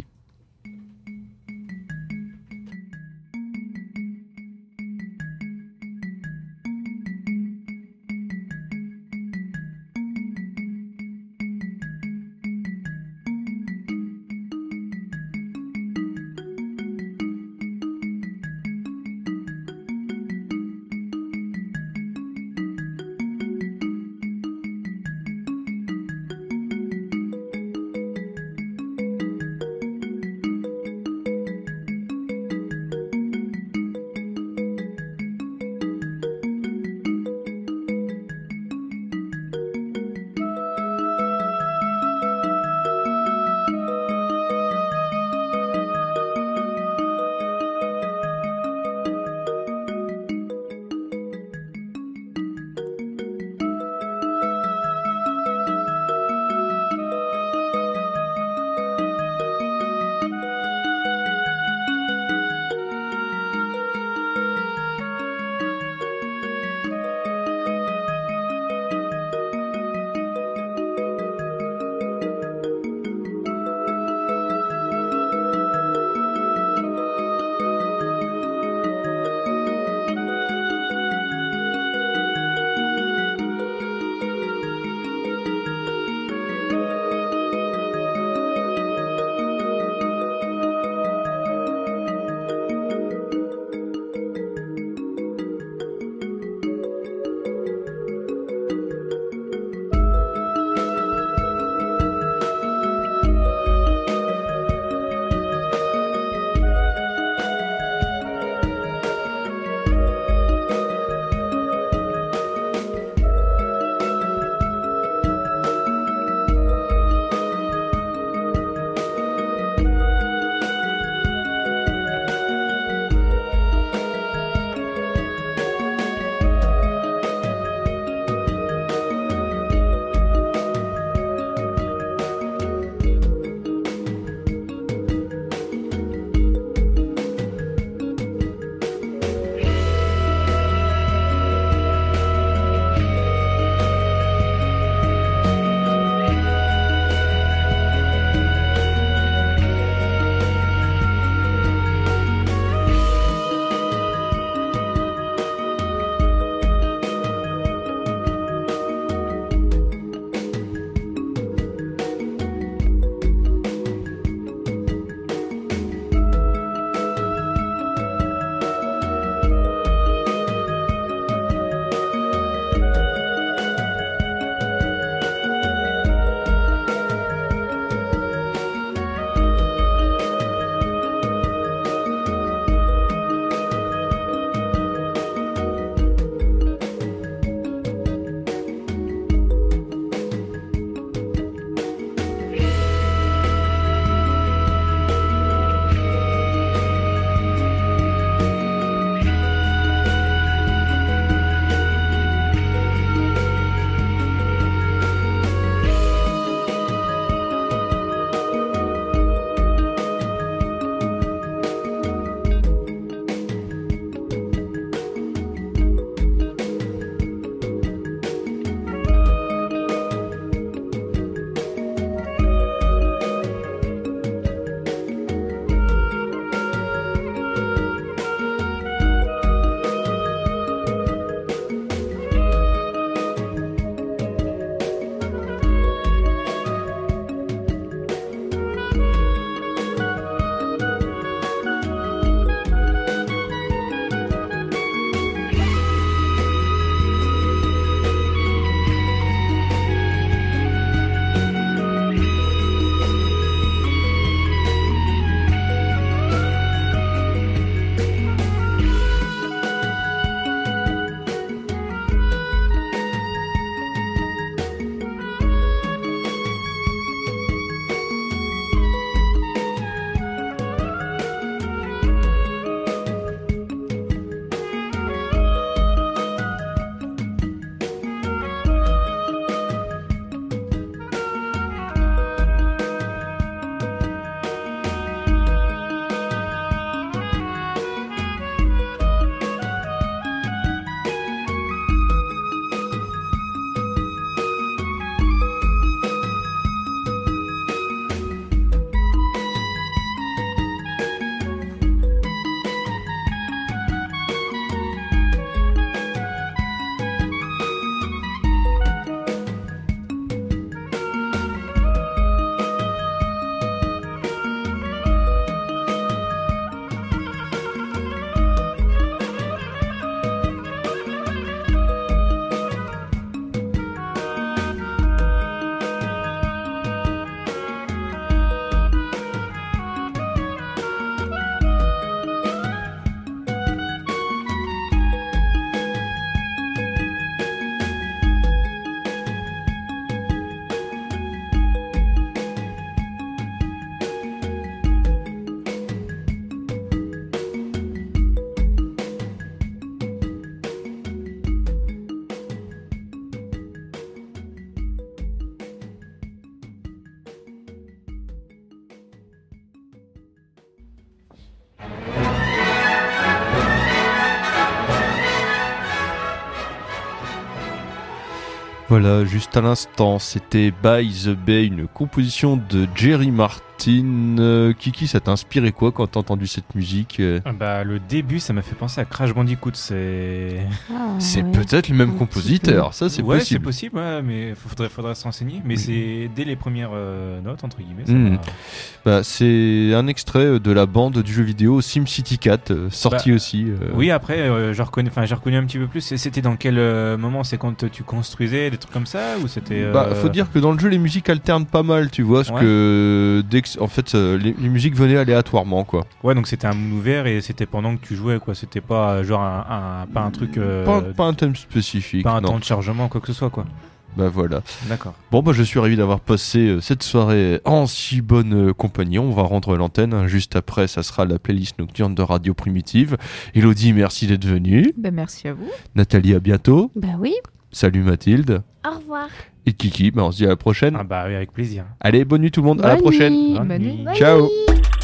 Voilà, juste à l'instant, c'était By the Bay, une composition de Jerry Martin. Kiki, ça t'a inspiré quoi quand t'as entendu cette musique? Le début, ça m'a fait penser à Crash Bandicoot. C'est peut-être le même compositeur, ça c'est possible. C'est possible, mais faudrait se renseigner. Mais c'est dès les premières notes, entre guillemets. C'est un extrait de la bande du jeu vidéo SimCity 4, sorti aussi. Oui, après, j'ai reconnu un petit peu plus. C'était dans quel moment? C'est quand tu construisais des trucs comme ça ou c'était faut dire que dans le jeu, les musiques alternent pas mal, tu vois, parce que en fait, les musiques venaient aléatoirement, quoi. Ouais, donc c'était un monde ouvert et c'était pendant que tu jouais, quoi. C'était pas genre pas un truc. Pas un thème spécifique. Pas un temps de chargement, quoi que ce soit, quoi. Voilà. D'accord. Bon, je suis ravi d'avoir passé cette soirée en si bonne compagnie. On va rendre l'antenne. Juste après, ça sera la playlist nocturne de Radio Primitive. Elodie, merci d'être venue. Merci à vous. Nathalie, à bientôt. Oui. Salut Mathilde. Au revoir. Et Kiki, on se dit à la prochaine. Oui, avec plaisir. Allez, bonne nuit tout le monde. À la prochaine. Bonne nuit. Ciao.